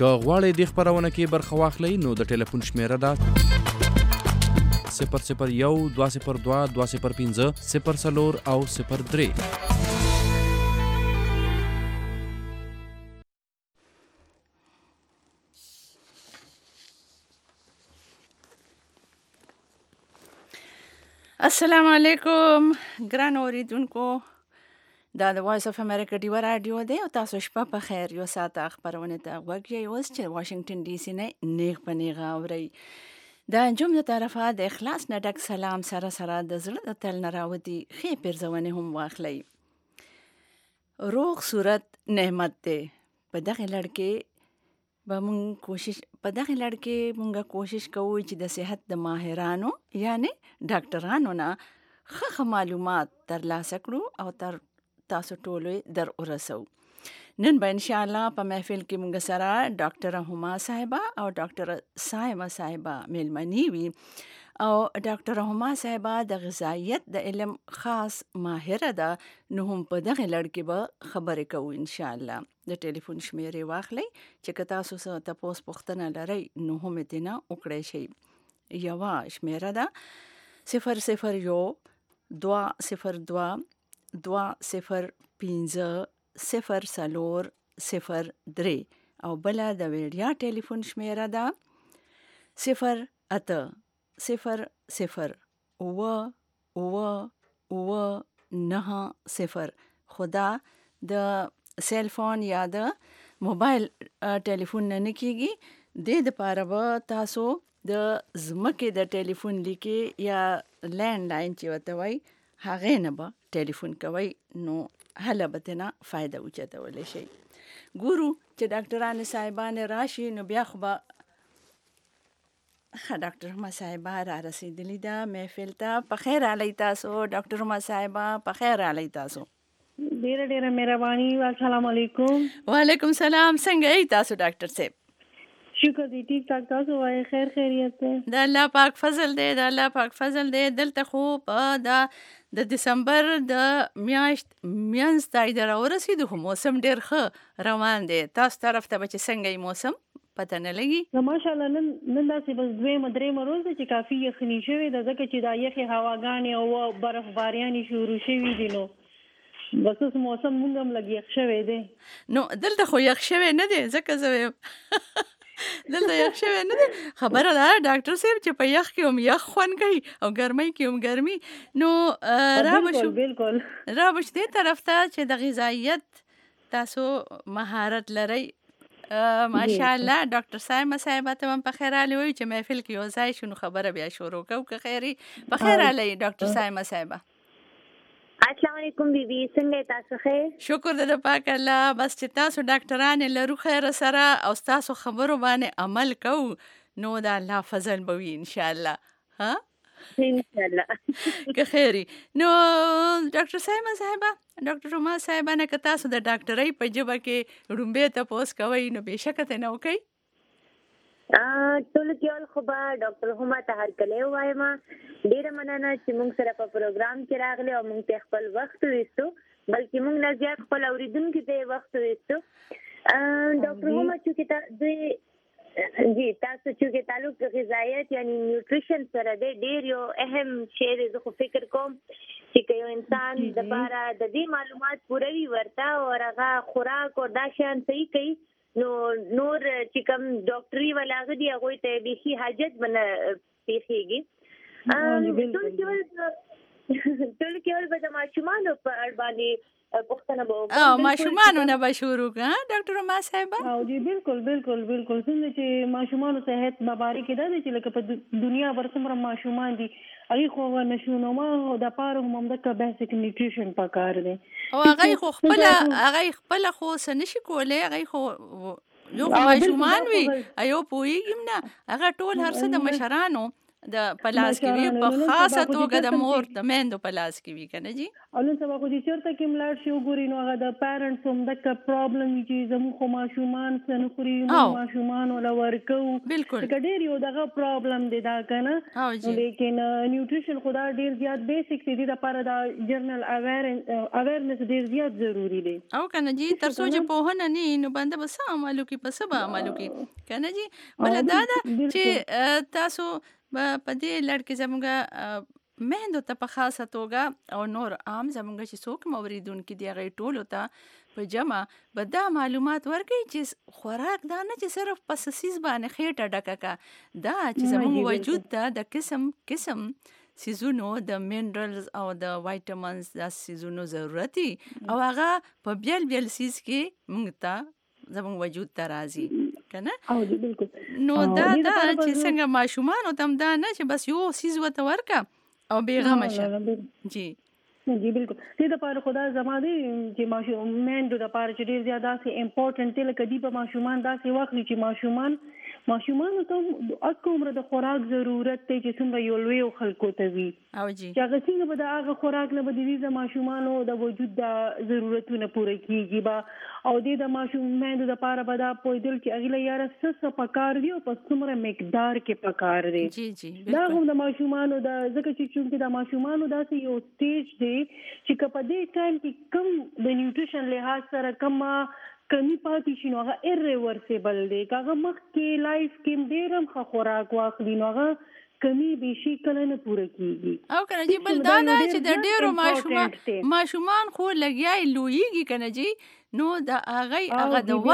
که غواړئ دې خپرونه کې برخه واخلئ نو د ټلیفون شمیره ده 001 202 205 04 او 03. السلام علیکم ګران اوریدونکو، دا د وایس اف امریکا ډیو رادیو دی او تاسو شپه په خیر. یو ساعت خبرونه ته غوږ یې اوس چې واشنگټن ډي سي نه نیغ په نیغه اورئ. د انجم د طرفه د اخلاص نه ډک سلام سره سره د زړه د تل نه راوتي ښې پیرزونې هم واخلئ. روغ صورت نعمت دی. په دغه لړ کې مونږ کوشش کوو چې د صحت د ماهرانو یعنی ډاکټرانو نه ښه معلومات ترلاسه کړو او تر تاسو ټولو در ورسو. نن به ان شاء الله په محفل کې مونږ سره ډاکټر هما صاحبه او ډاکټر سایمه صاحبه ملمنی وي او ډاکټر هما صاحبه د غذایت د علم خاص ماهره ده، نو هم په دغه لړ کې به خبرې کوو ان شاء الله. د ټلیفون شمیرې واخلئ چې که تاسو څه تپوس پوښتنه لرئ نو هم یې ترېنه وکړی شئ. یوه شمیره ده 001 202 205 0403 او بله د ویډیا ټلیفون شمیره ده 0800 90. خدا د سیل فون یا د موبایل ټلیفون نه کیږي. د لپاره به تاسو د زمکه د ټلیفون لیکي یا لینډ لاین چې وته وای هغه نه به ټلیفون کوي نو هله به تنه فائدہ اوچتولی شي. ګورو چې ډاکټران صاحبان راشي نو بیا خو به ډاکټر هما صاحبه را رسیدلی ده محفل ته. په خیر علی تاسو ډاکټر هما صاحبه، په خیر علی تاسو. ډیره مهرباني. السلام علیکم. وعلیکم سلام. څنګه ای تاسو ډاکټر صاحب؟ شکر دی ټیک ټاک. تاسو وایي خیر خیریت ده؟ د الله پاک فضل دی، د الله پاک فضل دی. دلته خو په د دسمبر د میاشت مینځ ته را ورسېدو خو موسم ډېر ښه روان دی. تاسو طرف ته به چې څنګه یې موسم پته نه لګي؟ ماشاءالله نن داسې بس دویمه درېیمه روز ده چې کافي یخني شوې ده، ځکه چې دا یخې هواګانې او برفباریانې شروع شوي دي نو بس اوس موسم مونږ هم لږ یخ شوی دی. نو دلته خو یخ شوی نه دی، ځکه زه وایم دلته یخ شوی نه دی. خبره ده ډاکټر صاحب چې په یخ کې هم یخ خوند کوي او ګرمۍ کې هم ګرمي. نو را به شو دې طرف ته چې د غذایت تاسو مهارت لرئ. ماشاءالله ډاکټر سایمه صاحبه ته هم په خیر علي وایو چې محفل کې یو ځای شو نو خبره بیا شروع کوو که خیري. په خیر علي ډاکټر سایمه صاحبه. السلام علیکم بیبي، څنګه تاسو خیر؟ شکر د پاک الله. بس چې تاسو ډاکټران لرو خیر سره او تاسو خبرو باندې عمل کوو نو د الله فضل به وي ان شاء الله. ها ان شاء الله که خیري. نو ډاکټر سایمه صاحبه، ډاکټر هما صاحبه نه که تاسو د ډاکټرۍ په ژبه کې ړومبې تپوس کوئ نو بېشکه ته نه وکئ. ټول کېول خو به ډاکټر هما ته هرکلی ووایم. ډېره مننه چې موږ سره په پروګرام کې راغلی او موږ ته خپل وخت ویستو، بلکې موږ نه زیات خپل اورېدونکي ته یې وخت ویستو. ډاکټر هما چونکې تاسو چونکې تعلق غذایت یعنی نیوټریشن سره دی، ډېر یو اهم شی دی. زه خو فکر کوم چې که یو انسان دپاره د دې معلومات پوره وي ورته او هغه خوراک او دا شیان صحیح کوي نو نور چې کوم ډاکټري والا هغه دي هغوی ته بیخي حاجت به نه پیښېږي. ټول کېول به د ماشومانو په اړه باندې پوښتنه به وکړو. ماشومانو نه به شروع کړه ډاکټر هما صاحبه؟ جی بالکل څنګه چې ماشومانو صحت مبارک ده چې لکه په دنیا بر څومره ماشومان دي هغې خو نشونما دپاره هم همدغه بیسک نیوټریشن پکار دی او هغې خو خپله خو څه نشي کولی. هغې خو یو خو ماشومان وي یو پوهېږي نه، هغه ټول هر څه د مشرانو د پلاس کې وي په خاصه توګه د مور د میندو پلاس کې وي کنه جی او نن سبا خو چې چېرته کې ملاړ شي وګوري نو هغه د پیرنټس هم دغه پرابلم وي چې زموږ خو ماشومان څه نه خوري موږ ماشومان ولا ورکو بالکل لکه ډېر یو دغه پرابلم دی دا کنه لیکن نیوټریشن خو دا ډېر زیات بیسیک دی لپاره دا جنرال اویرنس ډېر زیات ضروری دی او کنه جی تر څو چې په هنه نه نو باندې بس عملو کې پس به عملو کې کنه جی ول دا چې تاسو په دې لړ کې زموږه مهندو ته په خاصه توګه او نور عام زموږ چې څوک موریدونکو دی هغه ټولو ته په جمع به دا معلومات ورکړي چې خوراک دا نه چې صرف په سیس باندې خېټه ډکه کا دا چې زموږ وجود ته د قسم سیزونو د مینرالز او د وایټامینز د سیزونو ضرورت او هغه په بیل سیز کې موږ ته زموږ وجود ته راځي کنه او بالکل نو دا چې څنګه ماشومان او تم دا نه چې بس یو سیز وته ورکا او بیغمه شه جی جی بالکل دې د پاره خدا زما دی چې ماشومان د لپاره چې ډیر زیاده سي امپورټنت دی لکه دی په ماشومان دا څه وخت چې ماشومان ته اته عمر د خوراک ضرورت دی چې څومره یو لوی خلکو ته وي او جی چې هغه څنګه به د هغه خوراک نه بدوي د ماشومانو د وجود د ضرورتونه پوره کیږي با او د ماشومان د لپاره به دا پویدل چې اغله یاره څه پکار دی او په څومره مقدار کې پکار دی جی جی دا هم د ماشومانو د ځکه چې د ماشومانو داسې یو سټیج دی چې په دې ټایم کې کم د نیوټریشن لحاظ سره کمی پاتې شي نو هغه ایریورسیبل دی هغه مخکې لایف کې ډېر هم خوراک واخلي نو هغه کمی به شي کله نه پوره کیږي او کنه جی بل دا چې د ډېرو ماشومان خو لګیای لویږي کنه جی نو د هغه د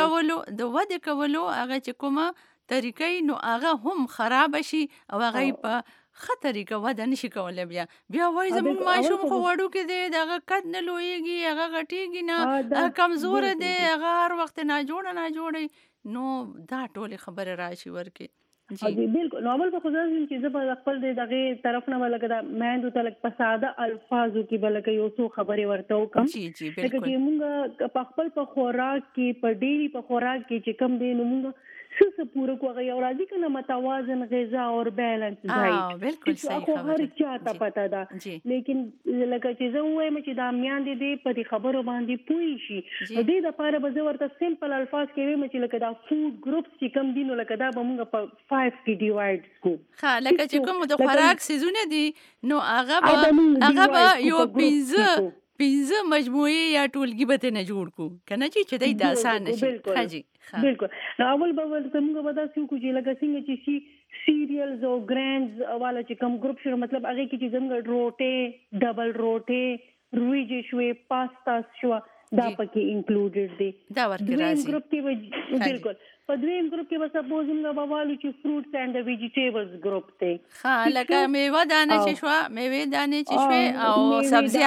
وده کولو هغه چې کومه طریقې نو هغه هم خراب شي او هغه په خطرې کا وده نشي کولای بیا وای زموږ ماشوم خو وړو کې دی دغه قد نه لویږي هغه غټیږي نه کمزور دی هغه هر وخت نه جوړي نو دا ټول خبره راشي ورکه جی بالکل نورمال په خصوص چې زه په خپل دغه طرف نه ولګه دا مهندو ته لک په ساده الفاظو کې بلکې یو څو خبرې ورته وکم جی جی بالکل چې موږ په خپل په خوراک کې په ډیری په خوراک کې چې کم دی نو موږ څه پوره کوغه یو راځي کنه متوازن غذا او بیلانس ډایټ بالکل صحیح خبره هر چا ته پته ده لیکن لکه چې زه وایم چې دا میان دي په دې خبرو باندې پوي شي دې د لپاره به زه ورته سمپل الفاظ کې وایم چې لکه دا فود ګروپس چې کم دي نو لکه دا به موږ په 5 کې ډیوایډ کو ها لکه چې کوم د خوراک سيزونه دي نو هغه به یو پنځه مجموعي یا ټولګي به نه جوړ کو کنه چې دای د آسان نشي حاجی بالکل نو اول به څنګه ودا سې کو چې لکه څنګه چې سیریلز او ګرینز والا چې کوم ګروپ شو مطلب هغه کې چې زموږ روټه ډبل روټه رویجی شوې پاستا شو دا پکې انکلوډډ دي دا ورکه راځي ګروپ کې بالکل په دویم ګروپ کې به سپوز موږ بوالو چې فروټس اند ویجیټیبلز ګروپ ته ها لکه میوه دانه چې شو میوه دانه چې شو او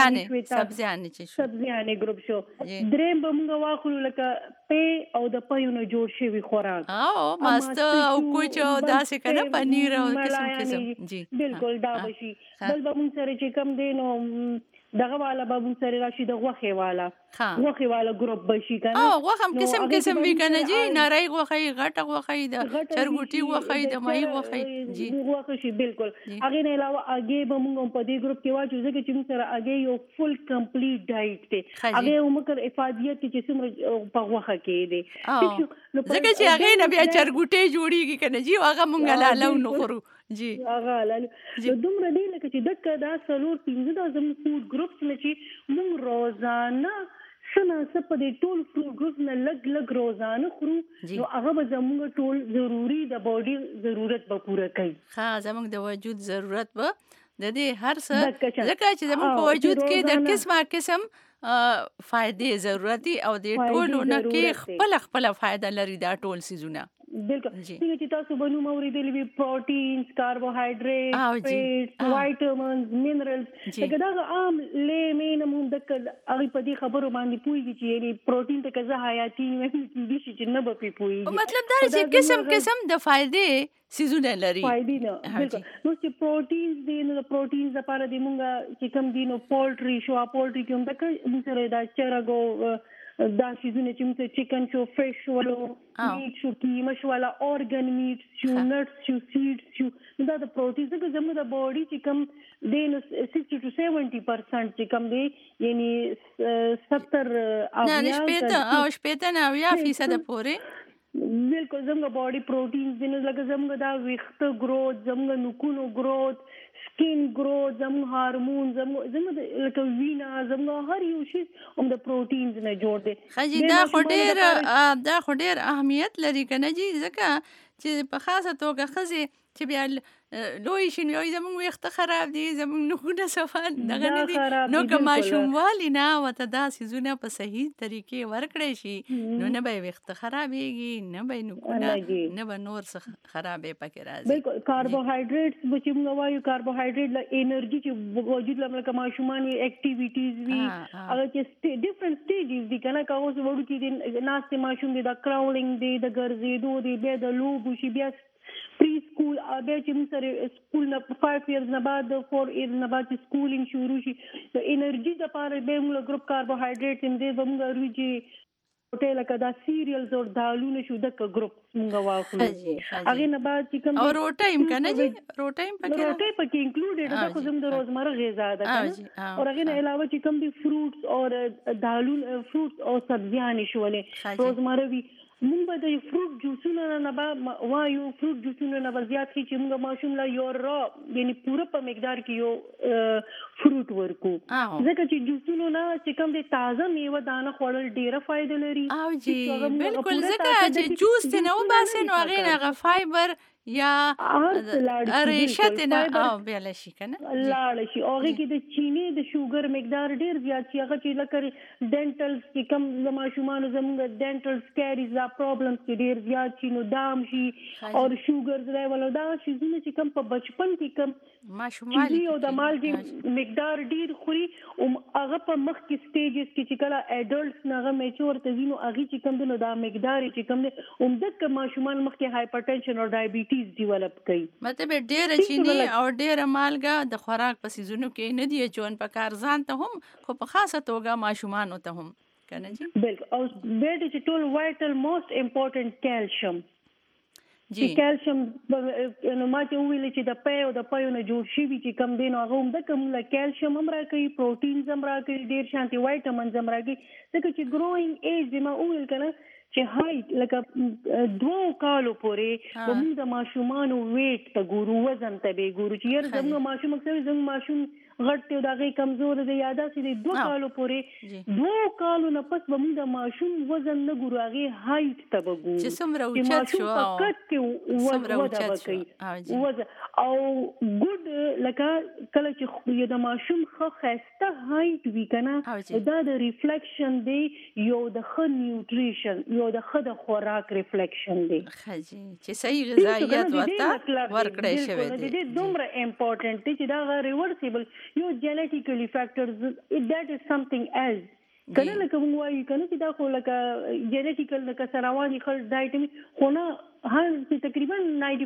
سبزیانه چې شو سبزیانه ګروپ شو دریم به موږ واخلو لکه په او د پيونو جوړ شوی خوراک او ماست او کوچو داسې کنه پنیر او قسم جی بالکل دا بشي بل به موږ سره چې کم دینو دغه والا به موږ سره راشي د غوخه والا ګروپ بشي کنه او غوخه قسم وی کنه جی نارای غوخه غټه غوخه د چرګوټي غوخه د مای غوخه جی غوخه شي بالکل هغه نه علاوه اگې به موږ په دې ګروپ کې واچو ځکه چې موږ سره اگې یو فل کمپلیټ ډایټ دی هغه موږ افادیت چې څومره په غوخه کې دی ځکه چې هغه نه بیا چرګوټي جوړیږي کنه جی هغه موږ لا لو نه خورو جی هغه لاله دومره دی لکه چې دغه دا سلور 15 د زموږ فود ګروپس نه چې موږ روزانه سنه په دې ټول فود ګروپ نه لګ روزانه خورو نو هغه به زموږ ټول ضروری د باډي ضرورت به پوره کوي ها زموږ د وجود ضرورت به د دې هر څه ځکه چې زموږ په وجود کې د قسم فائدې ضرورتي او د ټولو نه کې خپل فائدہ لري دا ټول سيزونه بالکل څنګه چې تاسو بنو موریدلې وی پروټینز کاربوهایډریټ فیټس وایټامینز مینرالز دا عام لمن موږ د هغه په دې خبرو باندې پوهیږي چې یعنی پروټین ته کزه حیاتي نه کیږي چې نه به پوهیږي مطلب دا چې قسم د فائدې سيزونه لري فائدې نه بالکل نو چې پروټینز دي نو پروټینز لپاره د موږ چې کوم دي نو پولټري شو پولټري کوم د موږ سره دا چرګو دا شیزونه چې موږ چکن شو فش ولو میټ شو کیمه شو ولا اورګن میټ شو نټس شو سیډز شو دا د پروټین څخه زموږ د باډي چې کوم د 60 to 70% چې کوم دی یعنی 70 او 80% پورې بالکل زموږ باډي پروټین دینه لکه زموږ دا ویښته گروث زموږ نکونو گروث سکین گروث زموږ هارمون زموږ لکه وینا زموږ هر یو شی د پروټینز نه جوړ دی. خجی دا خو ډیر اهمیت لري کنه جی ځکه چې په خاصه توګه خزي چې بیا لوی شي نو زموږ وخت خراب دي زموږ نخونه صفان دغه نه دي نو که ماشوم والی نه وته دا سيزونه په صحیح طریقې ورکړې شي نو نه به وخت خرابېږي نه به نخونه نه به نور څه خرابې پکې راځي. بالکل کاربوهایډریټس چې موږ وایو کاربوهایډریټ له انرژي چې وجود لکه ماشومان اکټیویټیز وی هغه چې ډیفرنٹ سټیجز دي کنه کا اوس وړو کې د ناشته ماشوم دي د کراولینګ دي د ګرځېدو دي بیا د لوبو شي بیا پری سکول بیا چې موږ سره سکول نه 5 ایئرز نه بعد 4 ایئرز نه بعد سکولینګ شروع شي د انرژي لپاره به موږ ګروپ کاربوهایډریټ هم دې موږ روجي هوټل کدا سیریلز او دالونه شو د ګروپ موږ واخلو هغه نه بعد چې کوم او روټایم کنه جی روټایم پکې انکلوډډ ده خو زموږ د روزمره غذا ده او هغه نه علاوه چې کوم دي فروټس او دالونه فروټس او سبزیان شولې روزمره وی موږ به د فروټ جوسونه نه وایو فروټ جوسونه نه زیات چې موږ ماشوم لا یو را یعنی پوره په مقدار کې یو فروټ ورکو ځکه چې جوسونه نه چې کوم د تازه میوه دانه خوړل ډیره فائدہ لري او جی بالکل ځکه چې جوس ته نو باسه نو هغه فایبر یا ریشت نه او بل شي کنه لاړ شي اوغه کې د چینی د شوګر مقدار ډیر زیات شي هغه چې لکه ډنټل کې کم زماشومان زموږ ډنټل کیریز دا پرابلمز کې ډیر زیات شي نو دام شي او شوګر لیول دا شي چې کم په بچپن کې کم ماشومان او د مالګي مقدار ډیر خوري او هغه په مخ کې سټیجز کې چې کله اډلټس نه میچور ته وینو هغه چې کم نو دا مقدار چې کم دي عمدک ماشومان مخ کې هایپرټنشن او ډایبټیز ډیولپ کوي مطلب ډیر چینی او ډیر مالګه د خوراک په سيزونو کې نه دی چون په کار ځان ته هم خو په خاصه توګه ماشومان ته هم کنه جی بالکل او د ټول وایټل موست امپورټنت کیلشیم جی کیلشیم نو ماته ویل چې د پای او د پایو نه جوړ شي چې کم دین هغه هم د کوم کیلشیم هم راکړي پروټینز هم راکړي ډیر شانتي وایټامینز هم راکړي ځکه چې ګروینګ ایج ما ویل کنه چې هایټ لکه 2 کالو پورې موږ د ماشومان ویټ ته ګورو وزن ته به ګورو چې یار زموږ ماشوم اکثر زموږ ماشوم غټ ته دغه کمزور دی یاده چې 2 کالو پورې 2 کالو نه پس موږ د ماشوم وزن نه ګورو هغه هایټ ته به ګورو چې څومره اوچت شو فقط کې وزن او ګډ لکه کله چې د ماشوم خو خسته هایټ وی کنه دا د ریفلیکشن دی یو د خ نیوټریشن یو د خ د خوراک ریفلیکشن دی خجی چې صحیح غذایت ورکړی شوی دی د دومره امپورټنت دی چې دا ریورسیبل یو جنیټیکلی فیکټرز that is something else کنه لکه موږ وایو کنه چې دا خو لکه جنیټیکل لکه سراوانی خل ډایټ خو نه هر تقریبا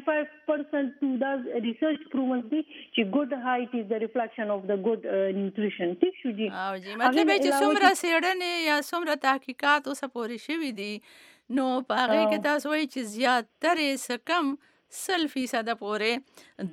95% to that research proven دي چې good height is the reflection of the good nutrition ٹھیک شو جی او جی مطلب چې څومره سیړنې یا څومره تحقیقات اوسه پورې شوي دي نو په هغه کې تاسو وایي چې زیاتره څه کم 100% پورې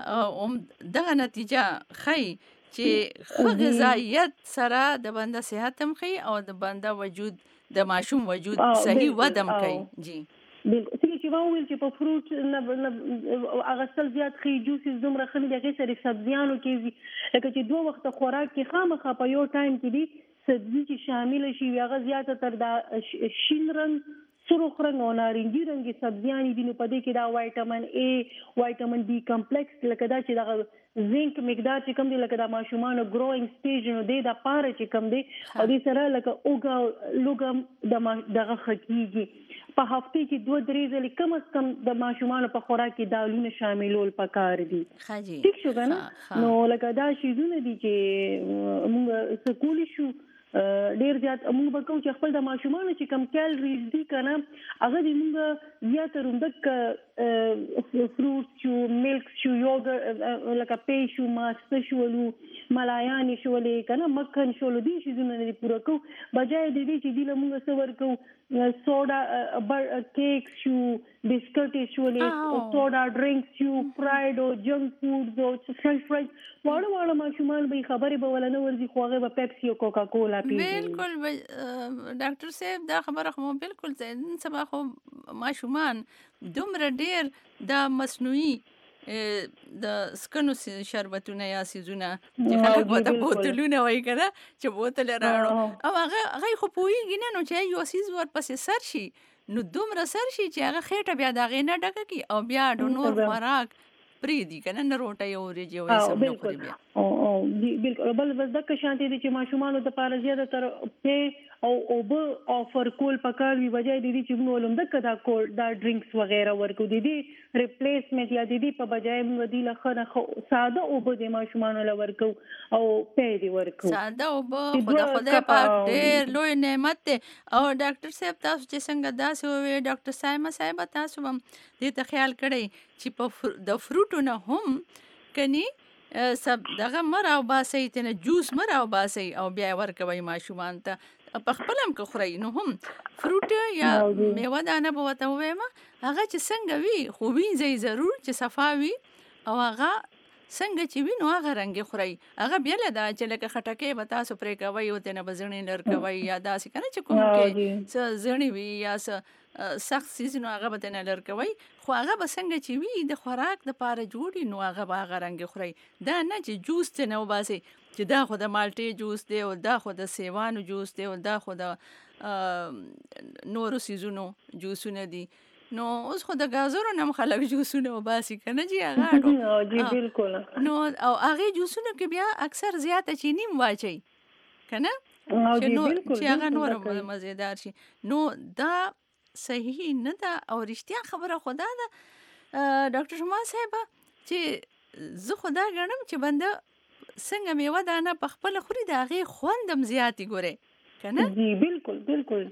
دا نتیجه خی چې غذایت سره د بنده صحت هم خی او د بنده وجود د ماشوم وجود صحیح ودم کوي جی بالکل چې وایي چې په فروټ نه اغسل زیات خي جوسز دومره خني دغه سره سبزیانو کې لکه چې 2 وخت خوراک کې خامخا په یو ټایم کې دي سبزی چې شامل شي هغه زیاته تر د شین رنګ سرخ رنګ او نارنجي رنګي سبزیانې دي نو په دې کې دا وایټامین A وایټامین B کمپلیکس لکه دا چې دا زینک مقدار چې کم دی لکه دا ماشومان ګروینګ سټیج نو د پاره چې کم دی او دې سره لکه اوګه لوګم دغه خکېږي په هفته کې 2-3 ځله کم از کم د ماشومان په خوراک کې دالونه شاملول پکار دي خاجي ٹھیک شو کنه نو لکه دا شیزونه دي چې موږ سکول شو ډیر زیات موږ به کوم چې خپل د ماشومان چې کم کیلریز دي کنه هغه دې موږ زیات روندک فروټ شو ملک شو یوګر لکه پی شو ماست شو ملایان شولې کنه مکھن شول دي شیزونه نه پوره کو بجای د دې چې دی له موږ سور کو سوډا کیک شو بسکټ شولې سوډا ډرینکس شو فرایډ او جنک فودز او فرنچ فرایز واړه ماشومان به خبرې به ولنه ورځي خو هغه به پیپسي او کوکا کولا پی بالکل ډاکټر صاحب دا خبره خو بالکل نن سبا خو ماشومان دومره ډیر د مصنوعي د سکنو شربتونه یا سیزونه چې خلک وته بوتلونه وایي کنه چې بوتل راړو او هغه خو پوهیږي نه نو چې یو سیز ورپسې سر شي نو دومره سر شي چې هغه خېټه بیا د هغې نه ډکه کړي او بیا د نور خوراک پرېږدي که نه نه روټۍ او وریجې او یې سم نه خوري بیا بالکل بل بس دغه شانتي دي چې ماشومانو دپاره زیاتره پې او اوبه افر کول پکار وي بجای د دې چې موږ ولوم دغه دا ډرینکس وغیره ورکو د دې ریپلیسمنټ یا د دې په بجای موږ د لخه ساده اوبه د ماشومانو له ورکو او پې دی ورکو ساده اوبه خدای پاک ډېر لوی نعمت دی او ډاکټر صاحب تاسو چې څنګه داسې وویل ډاکټر سایمه صاحبه تاسو هم دې ته خیال کړی چې په د فروټو نه هم کني سب دغه مر او باسي ته جوس مر او باسي او بیا ورکوي ماشومان ته په خپل هم که خوري نو هم فروټ یا میوه دانه به وته وایم هغه چې څنګه وي خو وینځي ضرور چې صفا وي او هغه څنګه چې وي نو هغه رنګ خوري هغه بیا له چې لکه خټکې به تاسو پرې کوي او ته نه بزړې لر کوي یا داسې کنه چې کوم کې زړې وي یا سخت سیز نو هغه به نه لر کوي خو هغه به څنګه چې وي د خوراک د پاره جوړي نو هغه به هغه رنګ خوري دا نه چې جوس ته نو باسي چې دا خو د مالټې جوس دی او دا خو د سیوانو جوس دی او دا خو د نورو سیزونو جوسونه دي نو اوس خو د گازرو نم خلک جوسونه وباسي کنه جی هغه جی بالکل نو او هغه جوسونه کې بیا اکثر زیاته چینی واچي کنه چې هغه نور مزیدار شي نو دا صحیح نه ده او رښتیا خبره خدا ده ډاکټر شما صاحب چې زه خدا غنم چې بنده څنګه میوه دانه په خپل خوري د هغې خوندم زیاتې ګورې کنه جی بالکل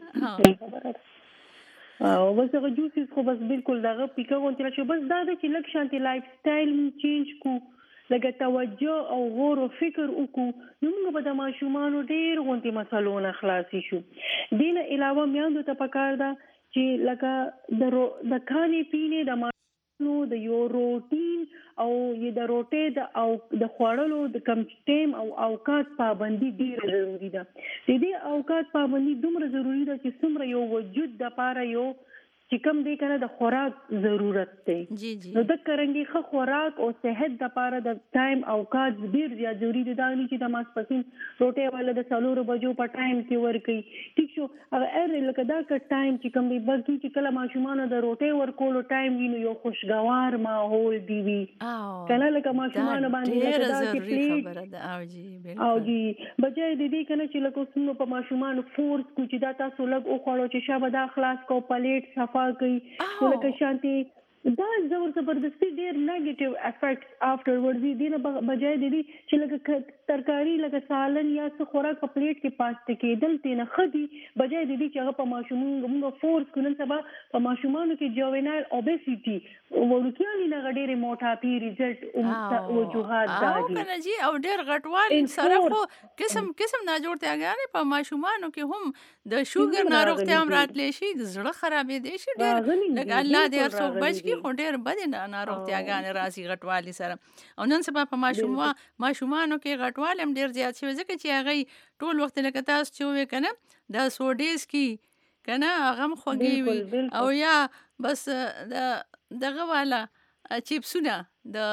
او بس هغه جوسیز خو بس بالکل دغه پیکه غونډه چې بس دا د چې لک شانتي لایف سټایل چینج کو لکه توجه او غور او فکر وکړو نو موږ به د ماشومانو ډېر غونډې مسلو نه خلاصي شو دین علاوه میاندو ته پکار ده چې لکه د کھانې پینے د نو د یو روټین او د روټې او د خوړلو د کم ټیم او اوقات پابندي ډیره ضروری ده د دې اوقات پابندي دومره ضروری ده چې څومره یو وجود د پاره یو چې کم دی کنه د خوراک ضرورت دی جی جی نو د کرنګي خو خوراک او صحت د پاره د ټایم اوقات ډیر زیات ضروری دي دا نه چې د ماسپسین روټه ولا د سالورو بجو په ټایم کې ورکي ټیک شو هغه لکه دا ک ټایم چې کم دی بلکې چې کله ماشومان د روټه ورکولو ټایم ویني یو خوشگوار ماحول دی وی کنه لکه ماشومان باندې دا چې خبره ده او جی بالکل او جی بجای د دې کنه چې لکه څنګه په ماشومان فورس کو چې دا تاسو لګ او خړو چې شابه دا خلاص کو پلیټ صفا کوي لکه شانتي دا زور زبردستی ډیر نیگیټیو افیکټس افټر ورځي دینه بجای د دې چې لکه ترکاری لکه سالن یا څه خوراک په پلیټ کې پاتې کېدل تینه خدي بجای د دې چې هغه په ماشومانو موږ فورس کولن سبا په ماشومانو کې جوینال اوبیسيټي ورکیانې نه غډېره موټاپي ریزلټ او وجوهات دادي کنه جی او ډیر غټوالي سره خو قسم نه جوړتاګانې په ماشومانو کې هم د شوګر ناروغتیا هم راتلی شي د زړه خرابې دي شي ډیر لکه الله دې هر څوک بچ کی خو ډیر بد ناروغتیاګانې راځي غټوالي سره او نن سبا په ماشومانو کې غټوالي هم ډیر زیات شوی ځکه چې هغه ټول وخت لکه تاسو چې وې کنه دا سوډیز کی کنه هغه هم خوږی وي او یا بس دغه والا چیپسونه د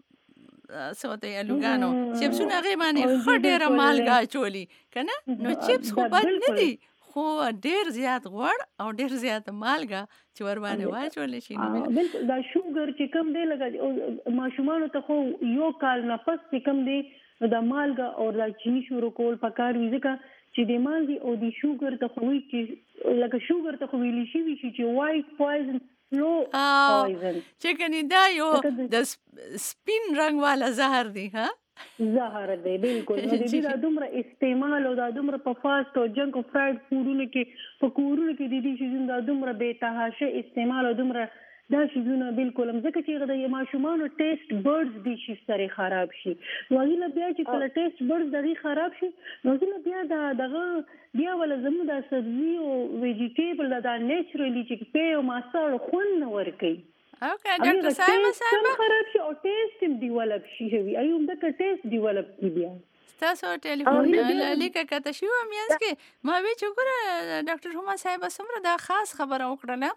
سوته یا لوګانو چیپسونه هغه باندې خو ډیره مالګه چولی کنه نو چیپس خو بد نه دي خو ډیر زیات غوړ او ډیر زیات مالګه چې ور باندې واچول شي نو بالکل دا شوګر چې کم دی لګا ماشومانو ته خو یو کال نه پس چې کم دی دا مالګه او د چینی شروع کول پکار وي ځکه چې د مالګي او د شوګر ته خو چې لکه شوګر ته خو ویلی شي چې وایټ پویزن سلو پویزن چې کني دا یو د سپین رنگ والا زهر دی ها زهر دی بالکل نو د دې دومره استعمال او د دومره په فاست او جنک فرایډ فودونو کې په کورونو کې د دې شي د دومره بے تحاشه استعمال او دومره دا شیزونه بالکل هم ځکه چې د ماشومانو ټیسټ برډز دي شي سره خراب شي نو هغه بیا چې کله ټیسټ برډز دغه خراب شي نو زه بیا دغه بیا ول زموږ د سبزي او ویجیټیبل دا نیچرلی چې په او ماسال خون نه ورکي اوکے ډاکټر صاحب خراب شي او ټیسټ هم ډیولپ شي وي ایوم د ټیسټ ډیولپ کی بیا تاسو ټلیفون لیکه کته شو میانس کې ما وی چې ګره ډاکټر هما صاحب سمره دا خاص خبره وکړه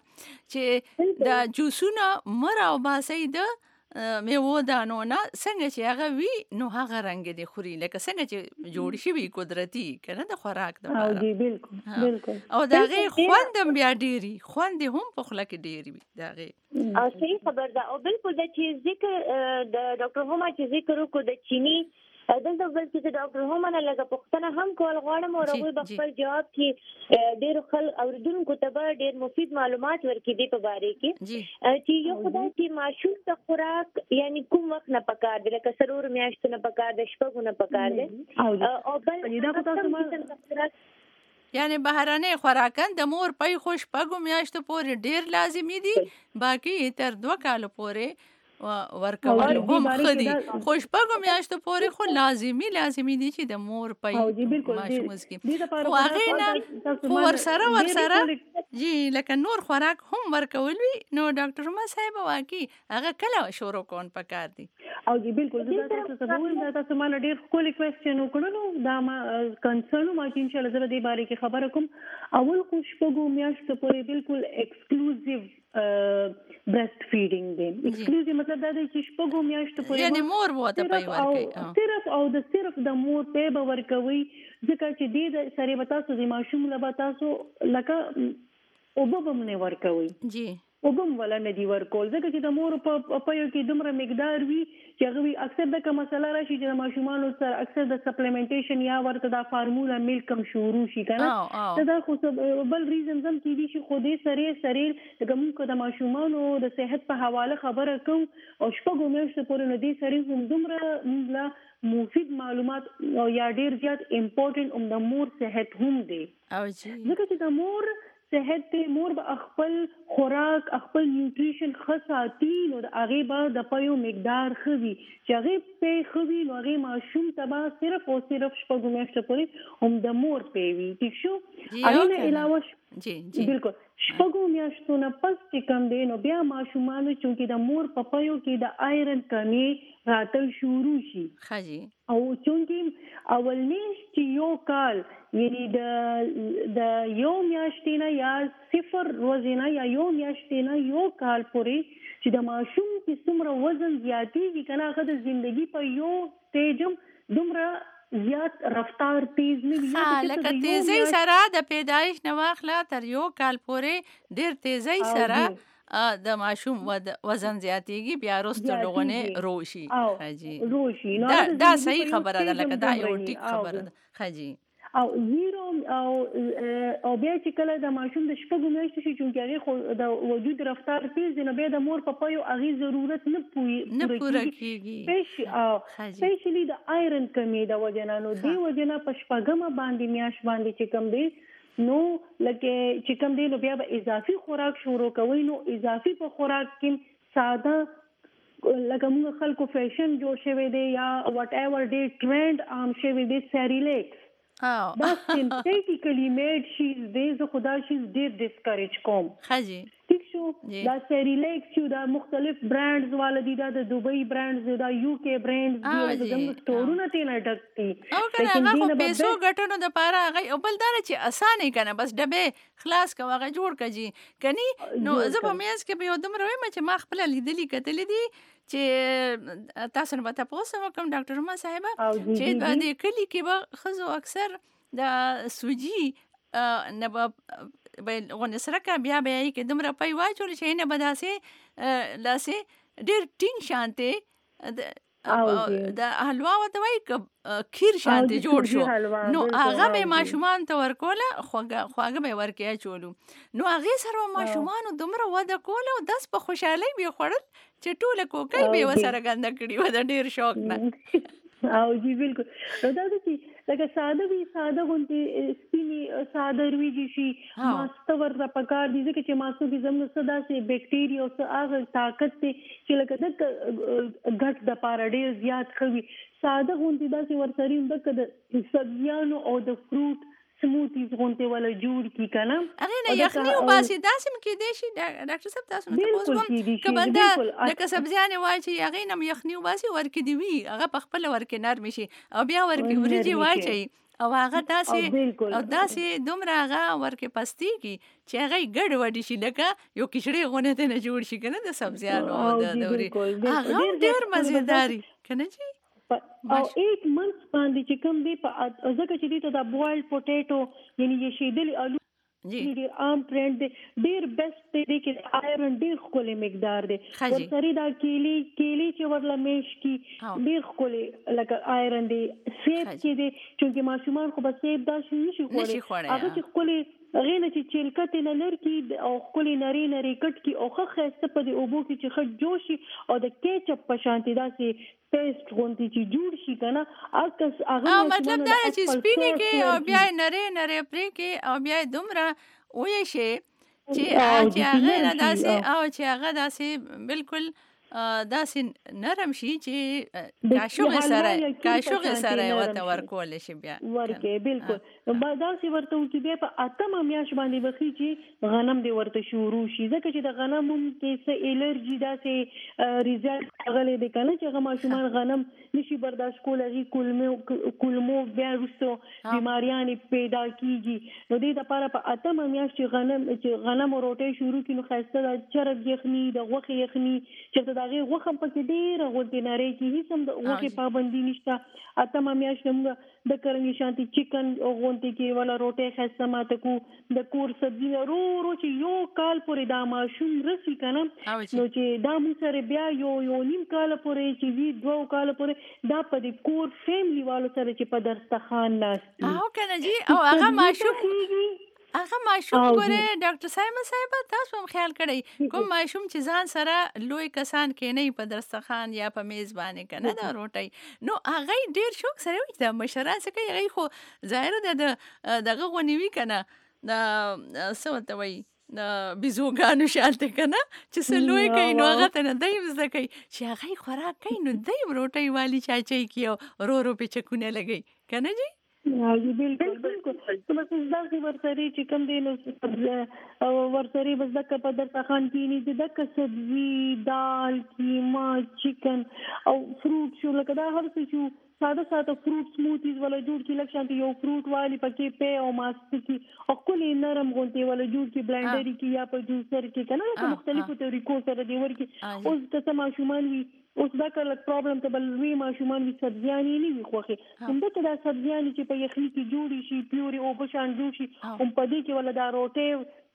چې دا جوسونه مر او باسي د میوه دانو نه څنګه چې هغه وی نو هغه رنگ دي خوري لکه څنګه چې جوړ شي وي قدرتي کنه د خوراک د او جی بالکل او داغه خوندم بیا ډيري خوند هم په خله کې ډيري وي داغه او صحیح خبر ده او بالکل د چې ذکر د ډاکټر هما چې ذکر وکړو د چینی دلته بل چې ډاکټر هما نه لګه پښتنه هم کول غواړم او هغه په خپل جواب کې ډېر خل اوریدونکو ته به ډېر مفید معلومات ورکړي دي په باره کې چې یو خدای چې ماشوم ته خوراک یعنی کوم وخت نه پکار دی لکه سرور میاشتو نه پکار دی شپږ نه پکار دی او بل دا تاسو یعنی بهرانه خوراکان د مور پي خوش پګو میاشتو پورې ډېر لازمي دي باقي تر 2 کال پورې ورکول هم خدي خوشبګو میاشتو پورې خو لازمي دي چې د مور پي ماشوم مسکی خو هغه نه ورسره جی لکه نور خوراک هم ورکول وي نو ډاکټر ما صاحب واقعي هغه کله شروع کون پکار دي او جی بالکل دا تاسو ته تاسو مال ډیر کولی کوېسچن وکړو دا ما کنسرن ما چې ان شاء الله زه دې باره کې خبره کوم اول خوشبګو میاشتو پورې بالکل ایکسکلوزیو breast feeding دی ایکسکلوزیو مطلب دا دی چې شپږو میاشتو پورې یعنی مور وته پي ورکوي صرف د مور په به ورکوي ځکه چې دې سره به تاسو د ماشوم له به تاسو لکه او به نه ورکوي جی وبم ولا نه دی ورکول ځکه چې د مور په پيو کې دومره مقدار وي چې هغه اکثر د کومه مسله راشي چې د ماشومانو سره اکثر د سپلیمنټیشن یا ورته د فارمولا میلک کم شروع شي کنه دا خو بل ریزن زم کې دي چې خو دې سره د موږ د ماشومانو د صحت په حواله خبره کوم او شپږو میاشتو پورې نو دې سره هم دومره مفید معلومات او یا ډیر زیات امپورټنت د مور صحت هم دی او جی ځکه چې د مور صحت ته مور به خپل خوراک خپل نیوټریشن خاصاتي نو هغه به د پيو مقدار خوي چې هغه په خوي نو هغه ماشوم تبا صرف او صرف شپږ میاشتې پورې هم د مور پیوي ٹھیک شو هغه نه علاوه جی بالکل شپږ میاشتو نه پس چې کم دی نو بیا ماشومان چې د مور په پيو کې د آیرن کمی راتل شروع شي خاجي او چې اولنی چې یو کال یعنی د یو میاشتې نه یا 0 ورځې نه یا یو میاشتې نه یو کال پورې چې د ماشوم چې څومره وزن زیاتېږي کنه هغه د ژوندۍ په یو سټیج دومره زیات رفتار تیز نه وي لکه تیزی سره د پیدایش نه واخله تر یو کال پورې ډیر تیزی سره د ماشوم وزن زیاتېږي بیا وروسته لغونه روشي روشي دا صحیح خبره ده لکه دا یو ټیک خبره ده خاجي او زیرو او بیا چې کله د ماشوم د شپږو میاشتو شي چې هغه د وجود رفتار تیز نه بیا د مور په پيو هغه ضرورت نه پوره کیږي سپیشلی د آیرن کمی د وجنانو دی وجنا په شپږمه باندې میاش باندې چې کم دی نو لکه چې کم دی نو بیا به اضافي خوراک شروع کوي نو اضافي په خوراک کې ساده لکه موږ خلکو فیشن جوړ شوی دی یا وات ایور دی ټرند عام شوی دی سیریلیکس دا سینتیټیکلی میډ شیز دی زه خدا شیز ډیر ډیسکریج کوم خاجي ٹھیک شو دا سیریلیکس چې دا مختلف برانډز والدي دا د دوبۍ برانډز دا یو کې برانډز دي زموږ سٹورونه ته نه ډکتي او کنه هغه پیسو ګټونو د پاره هغه بل دار چې اسانه کنه بس ډبه خلاص کا هغه جوړ کړي کني نو زه په میاس کې به یو دم روي چې ما خپل لیدلې کتلې دي چې تاسو نه پته پوسه وکم ډاکټر ما صاحب چې د کلی کې به خزو اکثر د سوجي نه به غون سره کا بیا کې دمر پي واچول شي نه بداسه لاسه ډېر ټینګ شانته د حلوا وته وای خیر شانته جوړ شو نو هغه به ماشومان ته ورکوله خوګه به ورکیا چولو نو هغه سره ماشومان دمر وده کوله او داس په خوشحالي به خړل چې ټوله کوکای به وسره ګنده کړي و د ډیر شوق نه او جی بالکل نو دا چې لکه ساده غونډې سپینې ساده رویږي شي ماسته ورته پکار دي ځکه چې ماسو کې زموږ صدا سي بکټیریا او هغه طاقت چې لکه د غټ د پاره ډیر زیات خوي ساده غونډې دا چې ورسري د سبزیانو او د فروټ سموتیز غونډې ولا جوړ کی کنه هغه نه یخنی او باسي داسې مکه دي شي ډاکټر صاحب تاسو نو تاسو کوم کبنده لکه سبزیانه وای چې هغه نه یخنی او باسي ورکې دی وی هغه په خپل ورکې نرم شي او بیا ورکې ورجی واچي او هغه داسې دومره هغه ورکې پستی کی چې هغه ګډ وډی شي لکه یو کشړې غونه ته نه جوړ شي کنه د سبزیانو د دوري هغه ډیر مزیداری کنه جی او 8 months باندې چې کوم دی په ځکه چې د بوایل پوټیټو یعنی یې شیدلی آلو ډیر عام ټرند دی ډیر بیسټ دی کې آیرن ډیر خولي مقدار دی ورسره دا کیلی چې ورله میش کی ډیر خولي لکه آیرن دی سیب کې دی چې ماشومان خو به سیب دا شي نشي خوړي هغه چې خولي غینه چې چیلکت نه لر کی او خولي نری کټ کی او خه خسته په دی اوبو کې چې خه جوشي او د کیچپ په شانتي داسې پیسټ غونډي چې جوړ شي کنه هغه مطلب دا چې سپینې کې او بیا نری پرې کې او بیا دومره وې شي چې هغه داسې او چې هغه داسې بالکل داسې نرم شي چې کاشوغه سره وته ورکول شي بیا ورکه بالکل داسې ورته چې بیا په اتمه میاش باندې وخی چې غنم دی ورته شروع شي ځکه چې د غنم کې څه الرجی داسې ریزلټ غلې د کنه چې ماشومان غنم نشي برداشت کولای کولمو بیا وروسته بیماریاں پیدا کیږي نو دې لپاره په اتمه میاش چې غنم روټي شروع کینو خاصه د چرګ یخني د غوخه یخني چې هغه غوخه پکې ډیره غوډه نری کی هیڅ هم د غوخه پابندي نشته اتمه میاش موږ د کرنګ شانتي چکن او غونټي کې ولا روټي خاصه ماته کو د کور سبزی رو چې یو کال پورې دا ماشوم رسی کنه نو چې دا موږ سره بیا یو نیم کال پورې چې وی 2 کال پورې دا په د کور فیملی والو سره چې په درستخان ناشتي او کنه جی او هغه ماشوم ګوره ډاکټر صاحب تاسو هم خیال کړئ کوم ماشوم چې ځان سره لوی کسان کېنی په درستخان یا په میز باندې کنه دا روټي نو هغه ډیر شوق سره وي د مشران څخه هغه خو ظاهر دغه غونیوي کنه دا څه وي د بيزوګانو شالته کنه چې سلوي کوي نو هغه ته نه دی زده کوي چې هغه خوراک کوي نو دی روټي والی چاچي کیو رو په چکونه لګي کنه جی بالکل تاسو ځکه ورسري چې کوم دی نو ورسري بس دغه په درخان کې نه دغه سبزي دال کیما چکن او فروټ شو لکه دا هر څه شو ساده فروټ سموتیز ولا جوړ کی لکشان یو فروټ والی پکې په او ماست کی او کلی نرم غونټي ولا جوړ کی بلندر کی یا په جوسر کې کنه مختلفو طریقو سره دی ورکی اوس د ماشومان وی اوس دا کله پرابلم ته بل وی ماشومان وی سبزیانی نه وی خوخه همدا دا سبزیانی چې په یخني کې جوړی شي پیوري او بشان جوړ شي هم پدې کې ولا دا روټي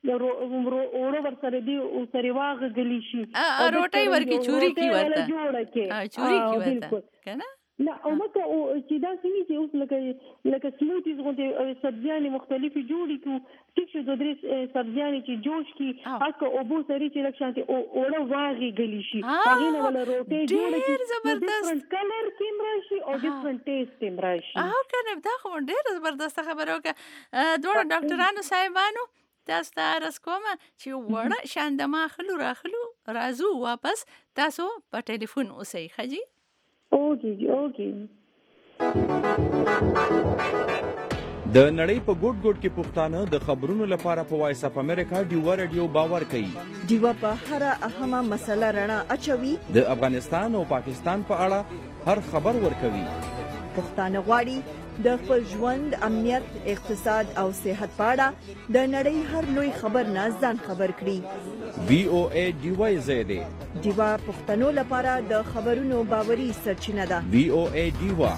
اورو ورسره دی او سره واغ غلی شي روټي ورکی چوری کی ورته چوری کی ورته کنه لا او مکه او چې دا سمي چې اوس لکه سموتیز غونډه سبزیانې مختلفي جوړي کو چې د درې سبزیانې چې جوش کی اکه او بو سری چې لکشانتي او واغي غلی شي هغه نه ولا روټي جوړي کی ډیفرنٹ کلر کې مرشي او ډیفرنٹ ټیسټ مرشي کنه دا خو ډیر زبردست خبره وکړه دوه ډاکټرانو صاحبانو تاسو ته عرض کوم چې وړه شاندما راخلو راځو واپس تاسو په ټلیفون اوسئ خجی اوکے د نړۍ په ګوټ کې پښتانه د خبرونو لپاره په وایس اپ امریکا ډیوا رادیو باور کوي ډیوا په هر اهمه مسله رڼا اچوي د افغانستان او پاکستان په اړه هر خبر ورکوي پښتانه غواړي د خپل ژوند امنیت اقتصاد او صحت په اړه د نړۍ هر لوی خبر نه ځان خبر کړي VOA ډیوا زیاده ډیوا پښتنو لپاره د خبرونو باوري سرچینه ده VOA ډیوا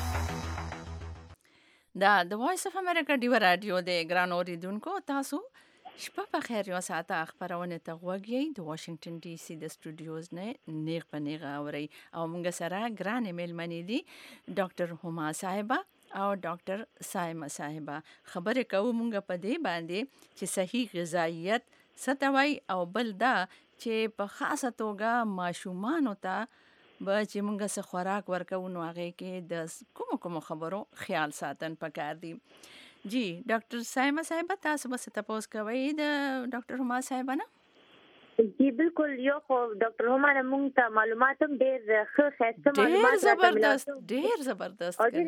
دا د وایس اف امریکا ډیوا رادیو د ګران اوریدونکو تاسو شپه په خیر یو ساعته خبرونه ته غوږی د واشنگټن ډي سي د سټوډیوز نه نیغ په نیغه اوري او موږ سره ګران میلمنې دي ډاکټر هما صاحبہ او ډاکټر سایمه صاحبہ خبرې کوو موږ په دې باندې چې صحیح غذایت ستوي او بل دا چې په خاصه توګه ماشومان ته به چې مونږ څه خوراک ورکو نو هغې کې د کومو خبرو خیال ساتن پکار دي. جی ډاکټر صاحبه تاسو به څه تپوس کوئ د ډاکټر هما صاحبه نه؟ جی بالکل یو خو ډاکټر هما نه مونږ ته معلومات هم ډېر ښه ښایسته معلومات زبردست ډېر زبردست او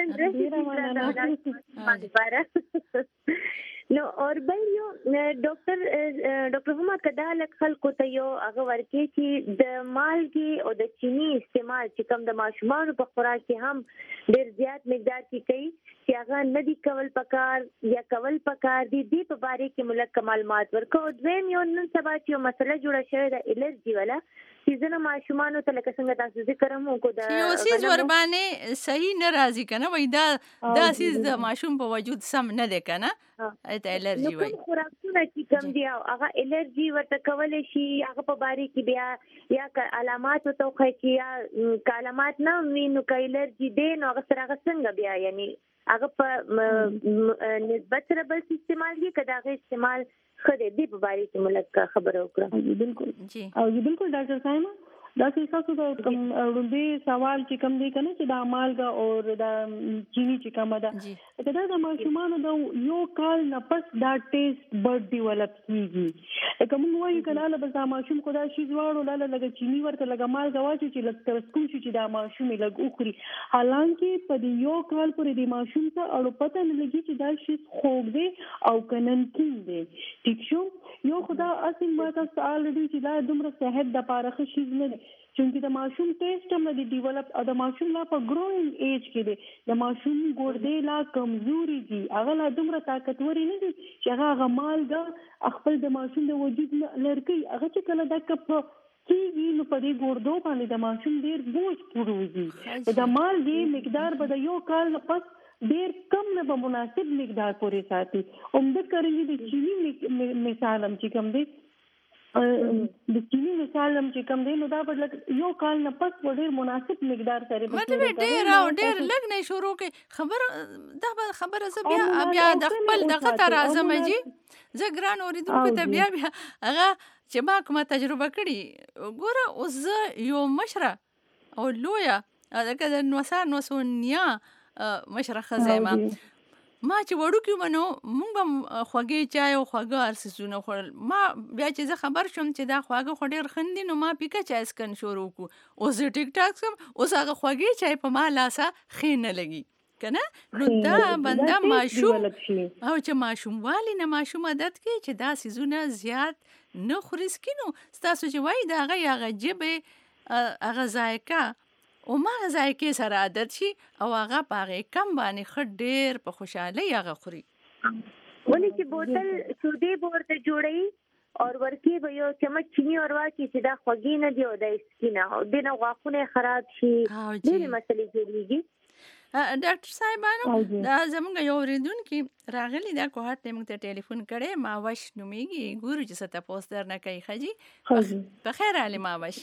ډېر ډفرنټ نو اور بل یو ډاکټر هما کدا لک خلکو ته یو هغه ورکې چې د مالګې او د چینی استعمال چې کوم د ماشومانو په خوراک کې هم ډېر زیات مقدار کې کوي چې هغه نه دي کول پکار یا کول پکار دي دې په باره کې ملک معلومات ورکو. دویم یو نن سبا چې یو مسله جوړه شوې ده الرجي والا چې ځنه ماشومانو ته لکه څنګه تاسو ذکر هم وکړو د یو سیز ور باندې صحیح نه راځي کنه وای دا سیز د ماشوم په وجود سم نه دی کنه ته الرجي وای خوراکونه چې کم دي هغه الرجي ورته کولای شي هغه په باره کې بیا یا علامات او توخه کې یا علامات نه وینو کې الرجي دی نو هغه سره څنګه بیا یعنی هغه په نسبت سره بل استعمال کې کدا غي استعمال خدای دې په باره کې ملک خبر وکړه. بالکل جی او بالکل ډاکټر صاحب دا چې تاسو د کوم وړاندې سوال چې کوم دی کنه چې د مالګه او د چینی چې کوم ده دا د ماشومانو د یو کال نه پس دا ټیسټ برډ ډیولپ کیږي کوم وایي کنه له بس ماشوم کو دا شی زواړو لاله لګ چینی ورته لګ مالګه واچي چې لږ تر سکول شي چې دا ماشوم لګ اوخري حالانکه په دې یو کال پورې د ماشوم ته اړو پته نه لګي چې دا شی خوږ دی او کنن کین دی ٹھیک شو یو خدا اسیم ما تاسو الریډي چې دا دومره صحت د پاره شي نه چونکه د ماشوم ټیسټ هم د ډیولپ او د ماشوم لا په ګروینګ ایج کې دی د ماشوم ګردې لا کمزوري دي هغه لا دومره طاقتوري نه دي چې هغه مالګه خپل د ماشوم د وجود لرګي هغه چې کله د کپ کیږي نو په دې ګردو باندې د ماشوم ډیر بوج پروزي د مالګې مقدار به د یو کال پس ډیر کم نه به مناسب مقدار پورې ساتي عمده کړي د چینی مثال هم چې کوم دی د چینی مثال هم چې کوم دی نو دا په یو کال نه پس ډیر مناسب مقدار سره مطلب ډیر او ډیر لږ نه شروع کې خبره زه بیا د خپل دغه تر اعظم جی زه ګران اوریدونکو ته بیا هغه چې ما کومه تجربه کړې ګوره اوس زه یو مشره او لویه دغه د نوسونیا مشره خزیمه ما چې وړو کې منو مونږ به خوږې چای او خوږه ارسسونه خوړل ما بیا چې زه خبر شوم چې دا خوږه خو ډېر خندي نو ما پیکه چای سکن شروع کړو اوس ټیک ټاک سم اوس هغه خوږې چای په ما لاسه ښې نه لګي کنه نو دا بنده ماشوم او چې ماشوم والی نه ماشوم عادت کې چې دا سيزونه زیات نه خوري سکینو ستاسو چې وای دا هغه جبه هغه ذایقه او ما ذایقه سره عادت شي او هغه پاره کم باندې خډ ډیر په خوشاله هغه خوري ولې چې بوتل سودې ورته جوړي اور ورکی به یو چمچ چینی اور واچي چې دا خوږی نه دی او د سکینه او دنه غاښونه خراب شي ډېرې مسلې جوړیږي. ډاکټر صاحبانو دا زمونږ یو اوریدونکي راغلی دا کوهات ته موږ ته ټلیفون کړی ماوش نومیږي ګورو چې څه تاسو درنه کوي خجی په خیر علي ماوش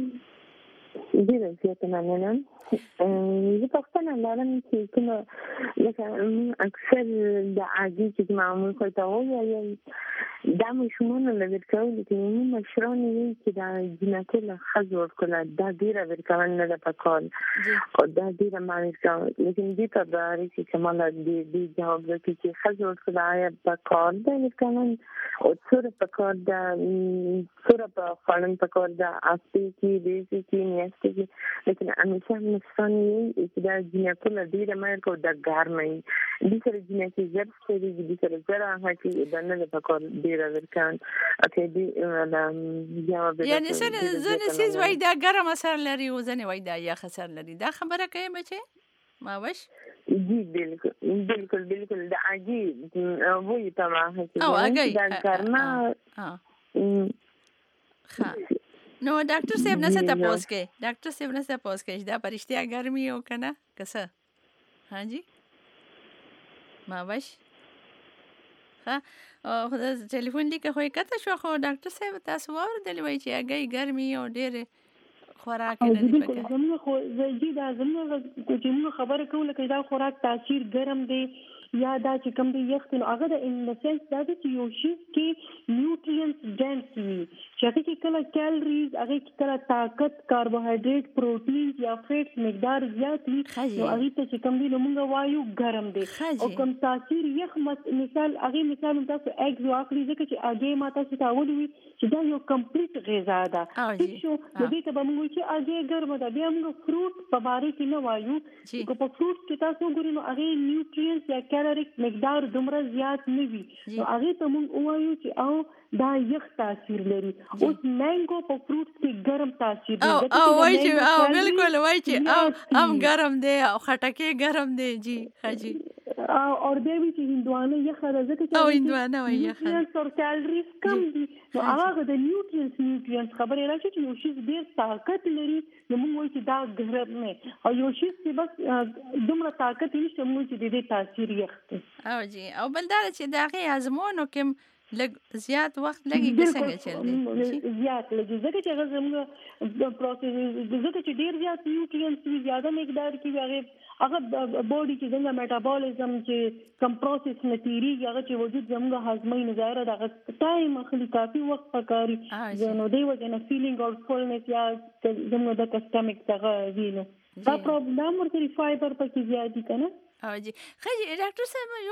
ډیره زیاته مننه. زه پوښتنه لرم چې کومه لکه اکثر د عادي چې معمول کوي وایي دا مشمونه لږ کول چې مشران یې چې دا جنته له خزور کله دا ډیره ورکوان نه ده پکول او دا ډیره معنی کوي لیکن دې په اړه چې کمال دې جواب ورکړي چې خزور کله یا پکول دا لیکن او څور پکول دا څور په خلن پکول دا اصلي کې دې چې نیاسته کې لیکن همیشه مشران یې چې دا جنته له ډیره معنی کو دا ګرمه دې سره جنته زړه ستړي دې سره زړه هغه دا نه پکول ورکان اوکې دی جواب یعنی زنه سیز وای دا ګرم اثر لري او زنه وای دا یا خسر لري دا خبره کوي بچي ماوش جی بالکل دا عجیب وای تمام او اگه دا کرنا نو ډاکټر صاحب نه څه تاسو کې ډاکټر صاحب نه څه تاسو کې دا پرشتیا ګرمي او کنه کسه ها جی ماوش خدا ټلیفون لیکه خو کته شو خو ډاکټر صاحب تاسو ورته وایي چې هغه ګرمي او ډېر خوراک نه دی پکې زموږ خو زیږی دا زموږ چې موږ خبره کوله چې دا خوراک تاثیر ګرم دی یا دا چې کوم دی یخ نو هغه د ان د سنس دا چې یو شی کې نیوټرینټس ډنس وي چې هغه کې کله کیلریز هغه کې کله طاقت کاربوهایډریټ پروتین یا فیټس مقدار زیات وي نو هغه ته چې کوم دی نو موږ وایو ګرم دی او کوم تاثیر یخ مثال تاسو اګز واخلي ځکه چې هغه ماته څه تاول وي چې دا یو کمپلیټ غذا ده شو د دې ته به موږ چې هغه ګرم ده بیا موږ فروټ په باره کې نه وایو چې په فروټ کې تاسو ګورئ نو هغه نیوټرینټس یا کیلریک مقدار دومره زیات نه وي نو هغه ته موږ وایو چې او دا یخ تاثیر لري اوس مانګو په فروټ کې ګرم تاثیر لري او وایي چې بالکل وایي چې ام ګرم دی او خټکی ګرم دی جی خاجي او بیا وی چې هندوانه یخه ده ځکه چې او هندوانه وایي یخه او کیلریز کم دي نو هغه د نیوټرینټس خبرې راشي چې یو شی ډیر طاقت لري نو موږ وایو چې دا ګرم نه او یو شی چې بس دومره طاقت نشته موږ چې د دې تاثیر یخته او جی او بل دا چې دا غي ازمونو کې لږ زیات وخت لګي څنګه چل دی زیات لګي ځکه چې هغه زموږ د پروسس ځکه چې ډیر زیات نیوټرینټس زیاده مقدار کې هغه بوډي چې څنګه میټابولیزم چې کم پروسس نتیریږي هغه چې وجود زموږ هضمي نظاره دغه ټایم اخلي کافي وخت پکاري نو دی وجنه فیلینګ او فولنس یا زموږ د کسټمیک دغه وینو دا پرابلم ورته فایبر پکې زیات دي کنه او جی خجی ډاکټر